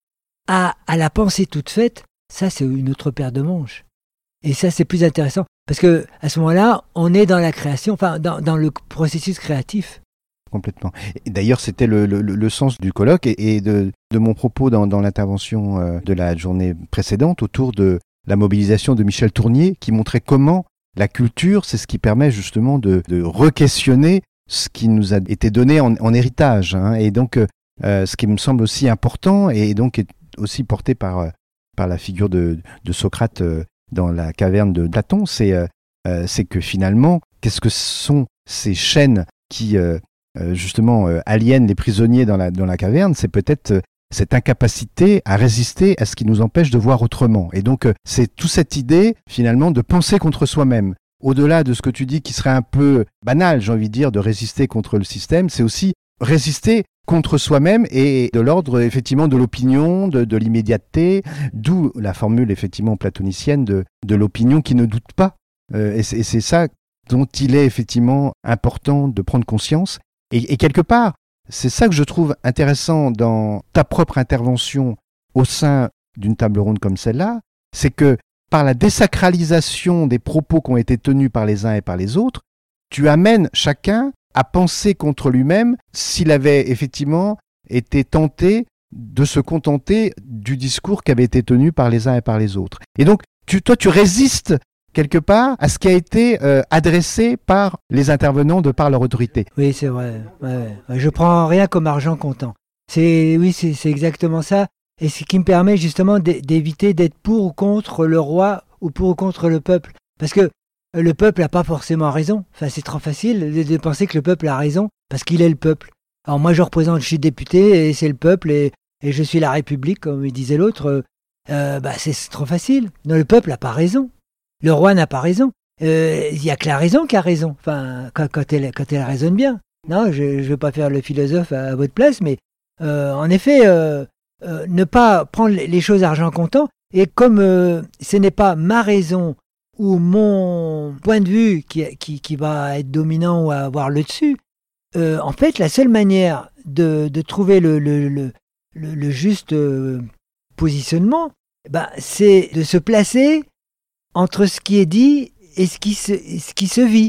à, à la pensée toute faite, ça c'est une autre paire de manches. Et ça c'est plus intéressant. Parce que à ce moment-là, on est dans la création, enfin dans, dans le processus créatif. Complètement. Et d'ailleurs, c'était le, le, le sens du colloque et, et de, de mon propos dans, dans l'intervention euh, de la journée précédente autour de la mobilisation de Michel Tournier, qui montrait comment la culture, c'est ce qui permet justement de, de re-questionner ce qui nous a été donné en, en héritage. Hein, et donc, euh, ce qui me semble aussi important et donc est aussi porté par, par la figure de, de Socrate euh, dans la caverne de Platon, c'est, euh, c'est que finalement, qu'est-ce que sont ces chaînes qui euh, justement euh, aliènent les prisonniers dans la, dans la caverne? C'est peut-être euh, cette incapacité à résister à ce qui nous empêche de voir autrement. Et donc, euh, c'est toute cette idée finalement de penser contre soi-même. Au-delà de ce que tu dis qui serait un peu banal, j'ai envie de dire, de résister contre le système, c'est aussi résister contre soi-même et de l'ordre effectivement de l'opinion, de, de l'immédiateté, d'où la formule effectivement platonicienne de, de l'opinion qui ne doute pas. Euh, et, c'est, et c'est ça dont il est effectivement important de prendre conscience. Et, et quelque part, c'est ça que je trouve intéressant dans ta propre intervention au sein d'une table ronde comme celle-là, c'est que par la désacralisation des propos qui ont été tenus par les uns et par les autres, tu amènes chacun à penser contre lui-même s'il avait effectivement été tenté de se contenter du discours qui avait été tenu par les uns et par les autres. Et donc, tu, toi, tu résistes quelque part à ce qui a été euh, adressé par les intervenants de par leur autorité. Oui, c'est vrai. Ouais, ouais. Je prends rien comme argent comptant. C'est, oui, c'est, c'est exactement ça. Et ce qui me permet justement d'éviter d'être pour ou contre le roi ou pour ou contre le peuple. Parce que le peuple n'a pas forcément raison. Enfin, c'est trop facile de penser que le peuple a raison parce qu'il est le peuple. Alors moi, je représente, je suis député et c'est le peuple et, et je suis la République, comme disait l'autre. Euh, bah, c'est, c'est trop facile. Non, le peuple n'a pas raison. Le roi n'a pas raison. Il euh, n'y a que la raison qui a raison. Enfin, quand, quand, elle, quand elle raisonne bien. Non, je ne veux pas faire le philosophe à, à votre place, mais euh, en effet, euh, euh, ne pas prendre les choses argent comptant. Et comme euh, ce n'est pas ma raison ou mon point de vue qui, qui, qui va être dominant ou avoir le dessus, euh, en fait, la seule manière de, de trouver le, le, le, le, le juste euh, positionnement, bah, c'est de se placer entre ce qui est dit et ce qui se, ce qui se vit.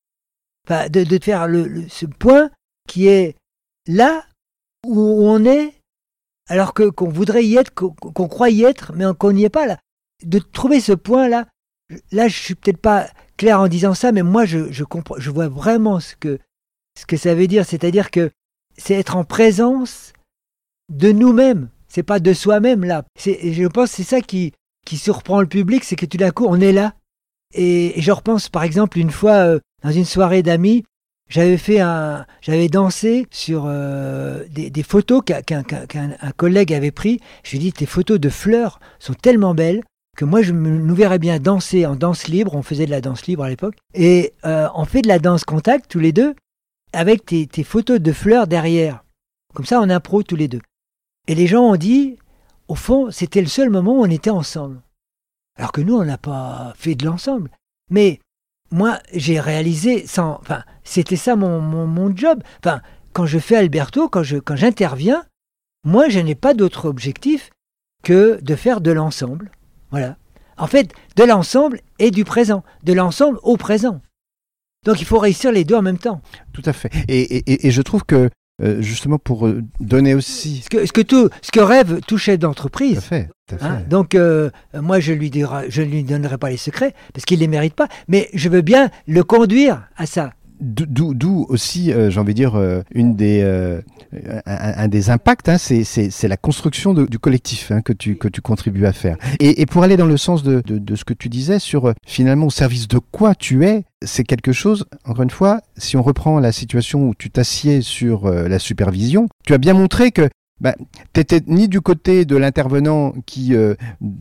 Enfin, de, de faire le, le, ce point qui est là où on est, alors que, qu'on voudrait y être, qu'on, qu'on croit y être, mais qu'on n'y est pas là. De trouver ce point-là, là, je suis peut-être pas clair en disant ça, mais moi, je, je comprends, je vois vraiment ce que, ce que ça veut dire. C'est-à-dire que c'est être en présence de nous-mêmes. C'est pas de soi-même, là. C'est, je pense que c'est ça qui, qui surprend le public, c'est que tout d'un coup, on est là. Et, et je repense, par exemple, une fois, euh, dans une soirée d'amis, j'avais fait un, j'avais dansé sur euh, des, des photos qu'un, qu'un, qu'un un collègue avait pris. Je lui ai dit, tes photos de fleurs sont tellement belles que moi, je me, nous verrais bien danser en danse libre. On faisait de la danse libre à l'époque. Et euh, on fait de la danse contact, tous les deux, avec tes, tes photos de fleurs derrière. Comme ça, en impro, tous les deux. Et les gens ont dit, au fond, c'était le seul moment où on était ensemble. Alors que nous, on n'a pas fait de l'ensemble. Mais moi, j'ai réalisé, sans, enfin, c'était ça mon, mon, mon job. Enfin, quand je fais Alberto, quand, je, quand j'interviens, moi, je n'ai pas d'autre objectif que de faire de l'ensemble. Voilà. En fait, de l'ensemble et du présent. De l'ensemble au présent. Donc, il faut réussir les deux en même temps. Tout à fait. Et, et, et je trouve que, euh, justement, pour euh, donner aussi... Ce que, ce que, tout, ce que rêve tout chef d'entreprise. Tout à fait. Tout à fait. Hein, donc, euh, moi, je lui dirai, je ne lui donnerai pas les secrets, parce qu'il ne les mérite pas, mais je veux bien le conduire à ça. D'où, d'où aussi, euh, j'ai envie de dire, euh, une des, euh, un, un des impacts, hein, c'est, c'est, c'est la construction de, du collectif hein, que, tu, que tu contribues à faire. Et, et pour aller dans le sens de, de, de ce que tu disais sur, euh, finalement, au service de quoi tu es, c'est quelque chose, encore une fois, si on reprend la situation où tu t'assieds sur euh, la supervision, tu as bien montré que bah, tu n'étais ni du côté de l'intervenant qui euh,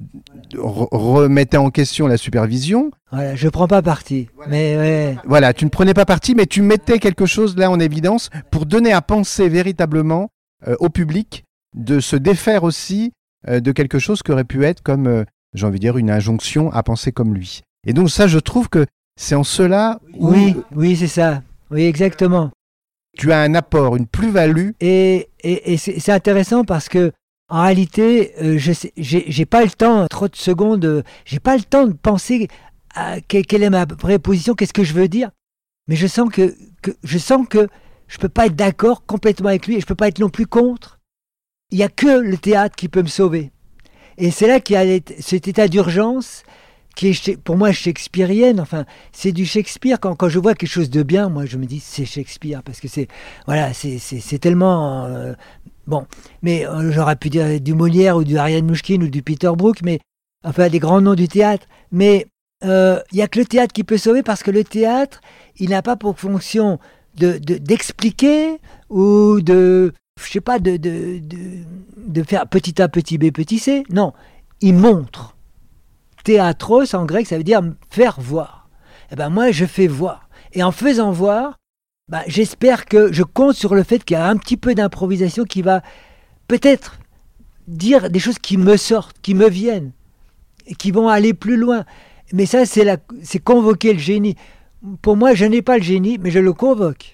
re- remettait en question la supervision. Voilà, je ne prends pas parti. Voilà. Mais ouais. Voilà, tu ne prenais pas parti, mais tu mettais quelque chose là en évidence pour donner à penser véritablement euh, au public de se défaire aussi euh, de quelque chose qui aurait pu être comme, euh, j'ai envie de dire, une injonction à penser comme lui. Et donc ça, je trouve que c'est en cela où Oui, oui, c'est ça. Oui, exactement. Tu as un apport, une plus-value. Et, et, et c'est, c'est intéressant parce que en réalité, euh, je sais, j'ai, j'ai pas le temps, trop de secondes, euh, j'ai pas le temps de penser à quelle, quelle est ma vraie position, qu'est-ce que je veux dire. Mais je sens que, que je sens que je peux pas être d'accord complètement avec lui et je peux pas être non plus contre. Il y a que le théâtre qui peut me sauver. Et c'est là qu'il y a cet état d'urgence qui est pour moi shakespearienne, enfin c'est du Shakespeare. Quand, quand je vois quelque chose de bien, moi je me dis c'est Shakespeare parce que c'est voilà c'est, c'est, c'est tellement euh, bon. Mais euh, j'aurais pu dire du Molière ou du Ariane Mouchkine ou du Peter Brook, mais enfin des grands noms du théâtre. Mais il euh, y a que le théâtre qui peut sauver parce que le théâtre il n'a pas pour fonction de, de d'expliquer ou de je sais pas de de, de de faire petit A petit B petit C. Non, il montre. Théatros, en grec, ça veut dire faire voir. Et ben moi, je fais voir. Et en faisant voir, ben, j'espère que je compte sur le fait qu'il y a un petit peu d'improvisation qui va peut-être dire des choses qui me sortent, qui me viennent, et qui vont aller plus loin. Mais ça, c'est, la, c'est convoquer le génie. Pour moi, je n'ai pas le génie, mais je le convoque.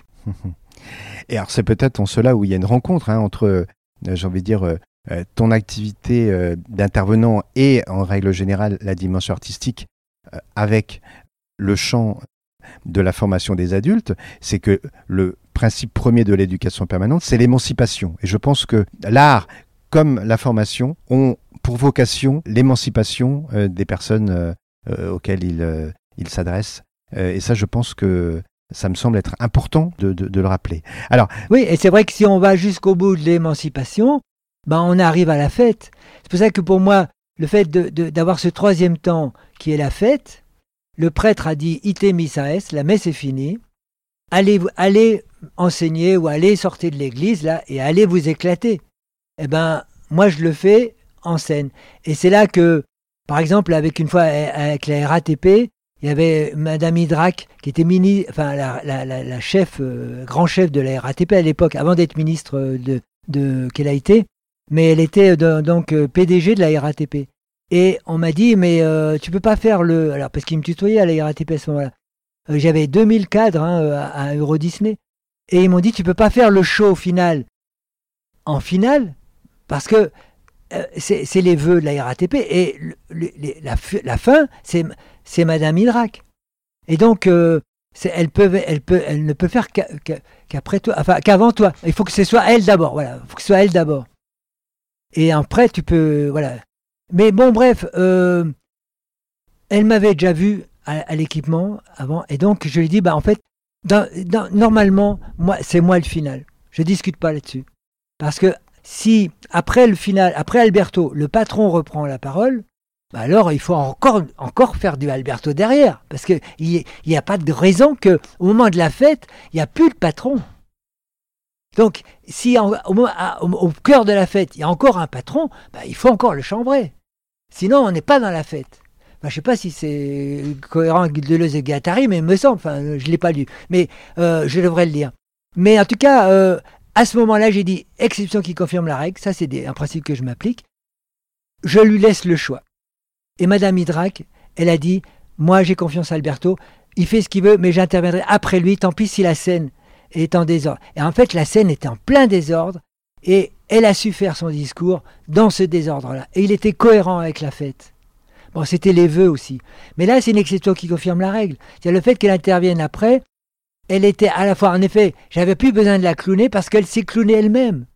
Et alors, c'est peut-être en cela où il y a une rencontre hein, entre, euh, j'ai envie de dire, euh, Euh, ton activité euh, d'intervenant et en règle générale la dimension artistique euh, avec le champ de la formation des adultes, c'est que le principe premier de l'éducation permanente, c'est l'émancipation. Et je pense que l'art comme la formation ont pour vocation l'émancipation euh, des personnes euh, euh, auxquelles ils euh, il s'adressent. Euh, et ça, je pense que ça me semble être important de, de, de le rappeler. Alors, oui, et c'est vrai que si on va jusqu'au bout de l'émancipation, ben on arrive à la fête. C'est pour ça que pour moi, le fait de, de, d'avoir ce troisième temps qui est la fête, le prêtre a dit « ite missa est », la messe est finie, allez, allez enseigner ou allez sortir de l'église là et allez vous éclater. Eh ben, moi je le fais en scène. Et c'est là que, par exemple, avec une fois avec la R A T P, il y avait Madame Hydrac qui était mini, enfin la, la, la, la chef, euh, grand chef de la R A T P à l'époque, avant d'être ministre de, de qu'elle a été. Mais elle était de, donc P D G de la R A T P. Et on m'a dit, mais euh, tu peux pas faire le... Alors, parce qu'ils me tutoyaient à la R A T P à ce moment-là. Euh, j'avais deux mille cadres hein, à, à Euro Disney. Et ils m'ont dit, tu peux pas faire le show final en finale, parce que euh, c'est, c'est les vœux de la R A T P. Et le, le, la, la fin, c'est, c'est Madame Hydrac. Et donc, euh, c'est, elle, peut, elle, peut, elle ne peut faire qu'à, qu'à, qu'après toi, enfin, qu'avant toi. Il faut que ce soit elle d'abord. Voilà, il faut que ce soit elle d'abord. Et après, tu peux... Voilà. Mais bon, bref, euh, elle m'avait déjà vu à, à l'équipement avant. Et donc, je lui ai dit, bah, en fait, dans, dans, normalement, moi, c'est moi le final. Je ne discute pas là-dessus. Parce que si, après le final, après Alberto, le patron reprend la parole, bah alors il faut encore, encore faire du Alberto derrière. Parce qu'il n'y a pas de raison qu'au moment de la fête, il n'y a plus de patron. Donc, si en, au, au, au cœur de la fête, il y a encore un patron, bah, il faut encore le chambrer. Sinon, on n'est pas dans la fête. Enfin, je ne sais pas si c'est cohérent avec Deleuze et Guattari, mais il me semble, enfin, je ne l'ai pas lu. Mais euh, je devrais le lire. Mais en tout cas, euh, à ce moment-là, j'ai dit exception qui confirme la règle. Ça, c'est des, un principe que je m'applique. Je lui laisse le choix. Et Madame Hydrac, elle a dit, moi, j'ai confiance à Alberto. Il fait ce qu'il veut, mais j'interviendrai après lui. Tant pis si la scène est en désordre. Et en fait, la scène était en plein désordre. Et elle a su faire son discours dans ce désordre-là. Et il était cohérent avec la fête. Bon, c'était les vœux aussi. Mais là, c'est une exception qui confirme la règle. C'est-à-dire le fait qu'elle intervienne après, elle était à la fois, en effet, j'avais plus besoin de la clowner parce qu'elle s'est clownée elle-même.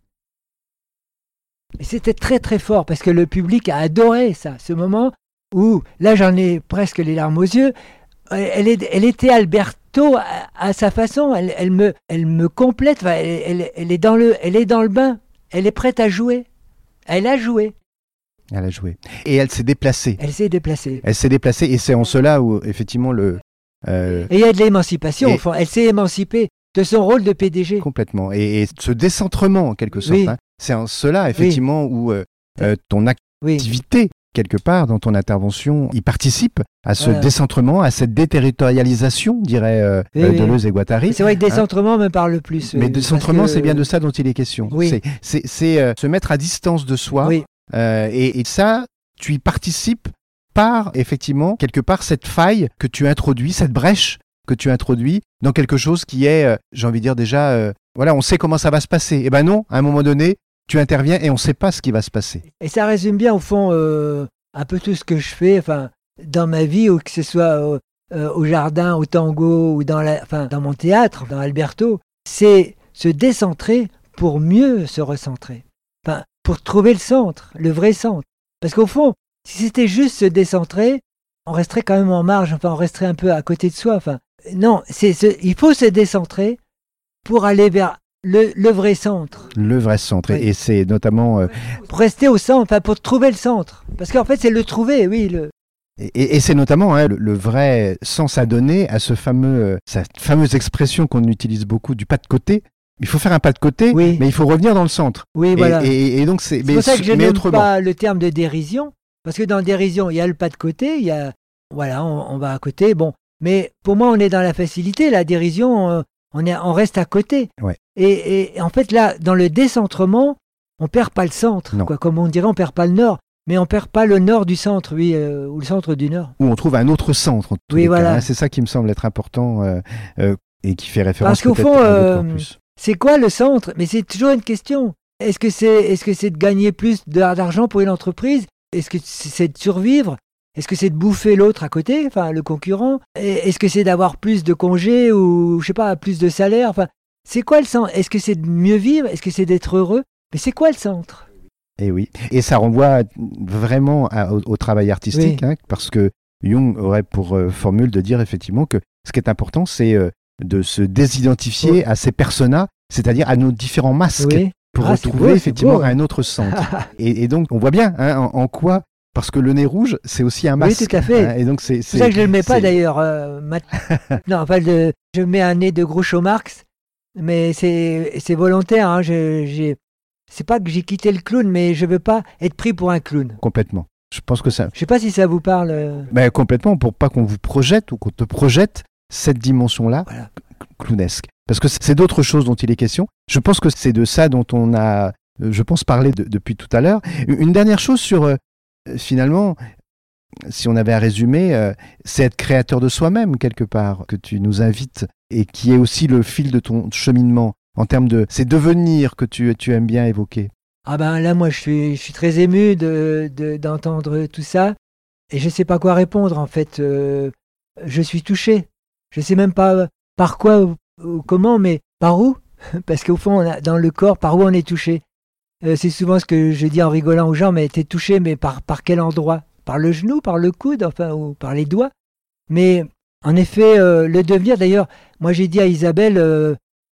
Et c'était très très fort parce que le public a adoré ça, ce moment où, là j'en ai presque les larmes aux yeux, elle, est, elle était Alberto à, à sa façon, elle, elle, me, elle me complète, elle, elle, elle, est dans le, elle est dans le bain, elle est prête à jouer, elle a joué. Elle a joué. Et elle s'est déplacée. Elle s'est déplacée. Elle s'est déplacée et c'est en cela où effectivement le... Euh... Et il y a de l'émancipation, et... au fond. Elle s'est émancipée de son rôle de P D G. Complètement. Et, et ce décentrement, en quelque sorte, oui. hein, c'est en cela, effectivement, oui. où euh, euh, ton activité, oui. quelque part, dans ton intervention, il participe à ce voilà. décentrement, à cette déterritorialisation, dirait euh, oui, euh, Deleuze oui. et Guattari. C'est vrai que décentrement hein. me parle plus. Mais décentrement, que... c'est bien de ça dont il est question. Oui. C'est, c'est, c'est euh, se mettre à distance de soi. Oui. Euh, et, et ça, tu y participes par, effectivement, quelque part, cette faille que tu introduis, cette brèche que tu introduis dans quelque chose qui est, euh, j'ai envie de dire déjà, euh, voilà, on sait comment ça va se passer. Eh ben non, à un moment donné, tu interviens et on ne sait pas ce qui va se passer. Et ça résume bien, au fond, euh, un peu tout ce que je fais, enfin, dans ma vie, ou que ce soit euh, euh, au jardin, au tango, ou dans, la, enfin, dans mon théâtre, dans Alberto, c'est se décentrer pour mieux se recentrer. Enfin, pour trouver le centre, le vrai centre. Parce qu'au fond, si c'était juste se décentrer, on resterait quand même en marge, enfin on resterait un peu à côté de soi. Enfin, non, c'est ce, il faut se décentrer pour aller vers le, le vrai centre. Le vrai centre, oui. Et c'est notamment... Euh... Pour rester au centre, enfin pour trouver le centre. Parce qu'en fait c'est le trouver, oui. Le... Et, et c'est notamment hein, le, le vrai sens à donner à ce fameux, euh, cette fameuse expression qu'on utilise beaucoup du pas de côté. Il faut faire un pas de côté, oui. mais il faut revenir dans le centre. Oui, et, voilà. Et, et donc c'est, c'est mais, pour ça que je n'aime autrement. pas le terme de dérision, parce que dans dérision, il y a le pas de côté, il y a, voilà, on, on va à côté, bon. Mais pour moi, on est dans la facilité, la dérision, on, est, on reste à côté. Ouais. Et, et en fait, là, dans le décentrement, on perd pas le centre, quoi. Comme on dirait, on perd pas le nord. Mais on perd pas le nord du centre, oui, euh, ou le centre du nord. Où on trouve un autre centre. En tous oui, les voilà. Cas, hein. C'est ça qui me semble être important euh, euh, et qui fait référence parce qu'au peut-être fond, à euh, plus. C'est quoi le centre? Mais c'est toujours une question. Est-ce que c'est, est-ce que c'est de gagner plus d'argent pour une entreprise? Est-ce que c'est de survivre? Est-ce que c'est de bouffer l'autre à côté, enfin le concurrent? Est-ce que c'est d'avoir plus de congés ou je sais pas, plus de salaire? Enfin, c'est quoi le centre? Est-ce que c'est de mieux vivre? Est-ce que c'est d'être heureux? Mais c'est quoi le centre? Et oui, et ça renvoie vraiment à, au, au travail artistique, oui. hein, parce que Jung aurait pour euh, formule de dire effectivement que ce qui est important, c'est euh, de se désidentifier oui. à ces personas, c'est-à-dire à nos différents masques, oui. pour ah, retrouver beau, effectivement un autre centre. et, et donc, on voit bien hein, en, en quoi, parce que le nez rouge, c'est aussi un masque. Oui, tout à fait. Hein, et donc c'est, c'est pour ça que je ne le mets pas d'ailleurs. Euh, mat... non, enfin, le, je mets un nez de Groucho Marx, mais c'est, c'est volontaire. Hein, je, j'ai... C'est pas que j'ai quitté le clown, mais je ne veux pas être pris pour un clown. Complètement. Je pense que ça... Je ne sais pas si ça vous parle. Euh... Ben, complètement, pour pas qu'on vous projette ou qu'on te projette cette dimension-là, voilà. clownesque. Parce que c'est d'autres choses dont il est question. Je pense que c'est de ça dont on a, je pense, parlé de, depuis tout à l'heure. Une dernière chose sur, euh, finalement, si on avait à résumer, euh, c'est être créateur de soi-même, quelque part, que tu nous invites, et qui est aussi le fil de ton cheminement, en termes de... C'est devenir que tu, tu aimes bien évoquer. Ah ben là, moi, je suis, je suis très ému de, de, d'entendre tout ça, et je ne sais pas quoi répondre, en fait. Euh, je suis touché. Je ne sais même pas par quoi ou, ou comment, mais par où? Parce qu'au fond, on a, dans le corps, par où on est touché? euh, C'est souvent ce que je dis en rigolant aux gens, mais t'es touché, mais par, par quel endroit? Par le genou, par le coude, enfin, ou par les doigts? Mais en effet, euh, le devenir, d'ailleurs, moi j'ai dit à Isabelle, euh,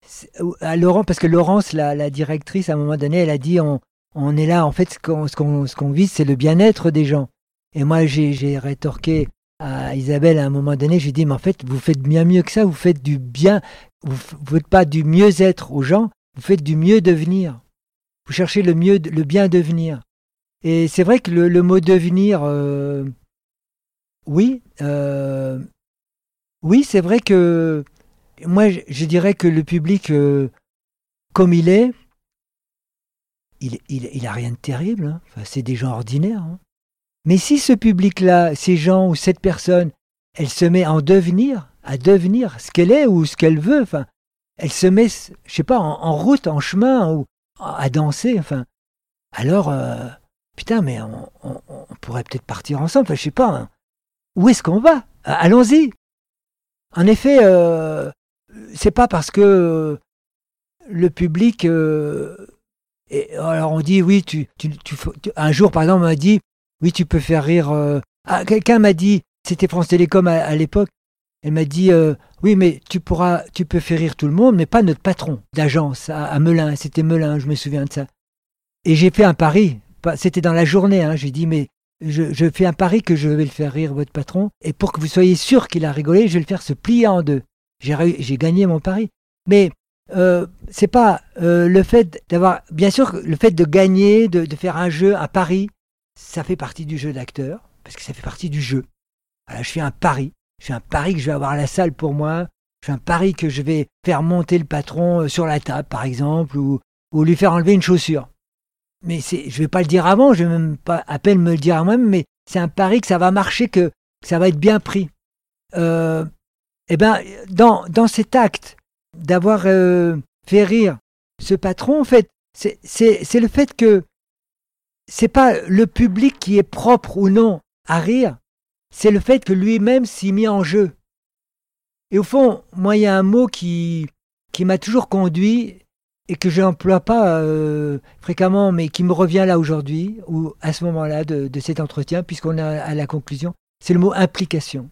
à Laurent, parce que Laurence, la, la directrice, à un moment donné, elle a dit, on, on est là, en fait, ce qu'on, ce qu'on, ce qu'on vise, c'est le bien-être des gens. Et moi, j'ai, j'ai rétorqué à Isabelle à un moment donné, j'ai dit, mais en fait, vous faites bien mieux que ça, vous faites du bien, vous ne faites pas du mieux-être aux gens, vous faites du mieux devenir. Vous cherchez le mieux, le bien devenir. Et c'est vrai que le, le mot devenir, euh, oui, euh, oui, c'est vrai que moi, je, je dirais que le public, euh, comme il est, il, il, il a rien de terrible. Hein. Enfin, c'est des gens ordinaires. Hein. Mais si ce public-là, ces gens ou cette personne, elle se met en devenir, à devenir ce qu'elle est ou ce qu'elle veut, enfin, elle se met, je sais pas, en, en route, en chemin ou à danser, enfin, alors, euh, putain, mais on, on, on pourrait peut-être partir ensemble. Enfin, je sais pas. Hein. Où est-ce qu'on va ? Allons-y. En effet, euh, c'est pas parce que euh, le public. Euh, et, alors on dit oui, tu, tu, tu, tu, un jour par exemple on m'a dit oui, tu peux faire rire. Euh, ah, quelqu'un m'a dit, c'était France Télécom à, à l'époque. Elle m'a dit euh, oui, mais tu pourras, tu peux faire rire tout le monde, mais pas notre patron d'agence à, à Melun. C'était Melun, je me souviens de ça. Et j'ai fait un pari. C'était dans la journée. Hein, j'ai dit mais je, je fais un pari que je vais le faire rire votre patron. Et pour que vous soyez sûr qu'il a rigolé, je vais le faire se plier en deux. J'ai, j'ai gagné mon pari. Mais euh, c'est pas euh, le fait d'avoir, bien sûr, le fait de gagner, de, de faire un jeu, un pari, ça fait partie du jeu d'acteur parce que ça fait partie du jeu. Voilà, je fais un pari. Je fais un pari que je vais avoir la salle pour moi. Je fais un pari que je vais faire monter le patron sur la table, par exemple, ou, ou lui faire enlever une chaussure. Mais c'est, je ne vais pas le dire avant, je ne vais même pas à peine me le dire à moi-même, mais c'est un pari que ça va marcher, que, que ça va être bien pris. Euh, et ben, dans, dans cet acte d'avoir euh, fait rire ce patron, en fait, c'est, c'est, c'est le fait que c'est pas le public qui est propre ou non à rire, c'est le fait que lui-même s'y met en jeu. Et au fond, moi, il y a un mot qui, qui m'a toujours conduit et que je n'emploie pas euh, fréquemment, mais qui me revient là aujourd'hui, ou à ce moment-là de, de cet entretien, puisqu'on est à la conclusion, c'est le mot implication.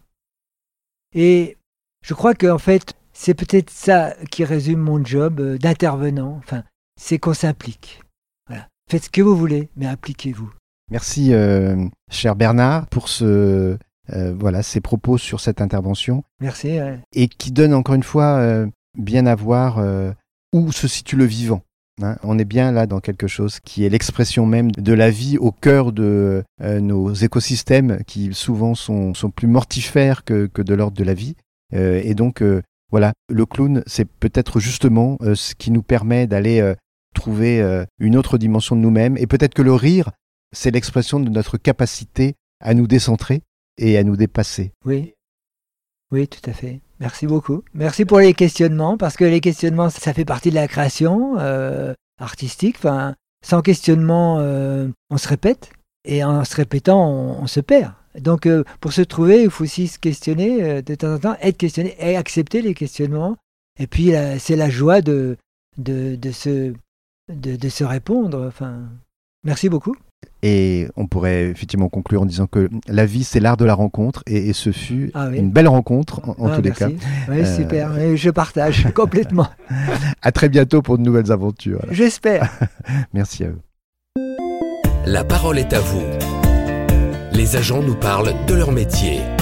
Et je crois qu'en fait, c'est peut-être ça qui résume mon job euh, d'intervenant, enfin, c'est qu'on s'implique. Voilà. Faites ce que vous voulez, mais impliquez-vous. Merci, euh, cher Bernard, pour ce, euh, voilà, ces propos sur cette intervention. Merci. Ouais. Et qui donne encore une fois euh, bien à voir euh, où se situe le vivant. Hein. On est bien là dans quelque chose qui est l'expression même de la vie au cœur de euh, nos écosystèmes qui souvent sont, sont plus mortifères que, que de l'ordre de la vie. Euh, et donc, euh, voilà, le clown, c'est peut-être justement euh, ce qui nous permet d'aller euh, trouver euh, une autre dimension de nous-mêmes. Et peut-être que le rire, c'est l'expression de notre capacité à nous décentrer et à nous dépasser. Oui, oui, tout à fait. Merci beaucoup. Merci pour les questionnements, parce que les questionnements, ça fait partie de la création euh, artistique. Enfin, sans questionnement, euh, on se répète, et en se répétant, on, on se perd. Donc, euh, pour se trouver, il faut aussi se questionner euh, de temps en temps, être questionné et accepter les questionnements. Et puis, euh, c'est la joie de, de, de, se, de, de se répondre. Enfin, merci beaucoup. Et on pourrait effectivement conclure en disant que la vie, c'est l'art de la rencontre, et, et ce fut ah oui. une belle rencontre, en, en ah, tous merci. les cas. Oui, euh... super, je partage complètement. À très bientôt pour de nouvelles aventures. Alors. J'espère. Merci à eux. La parole est à vous. Les agents nous parlent de leur métier.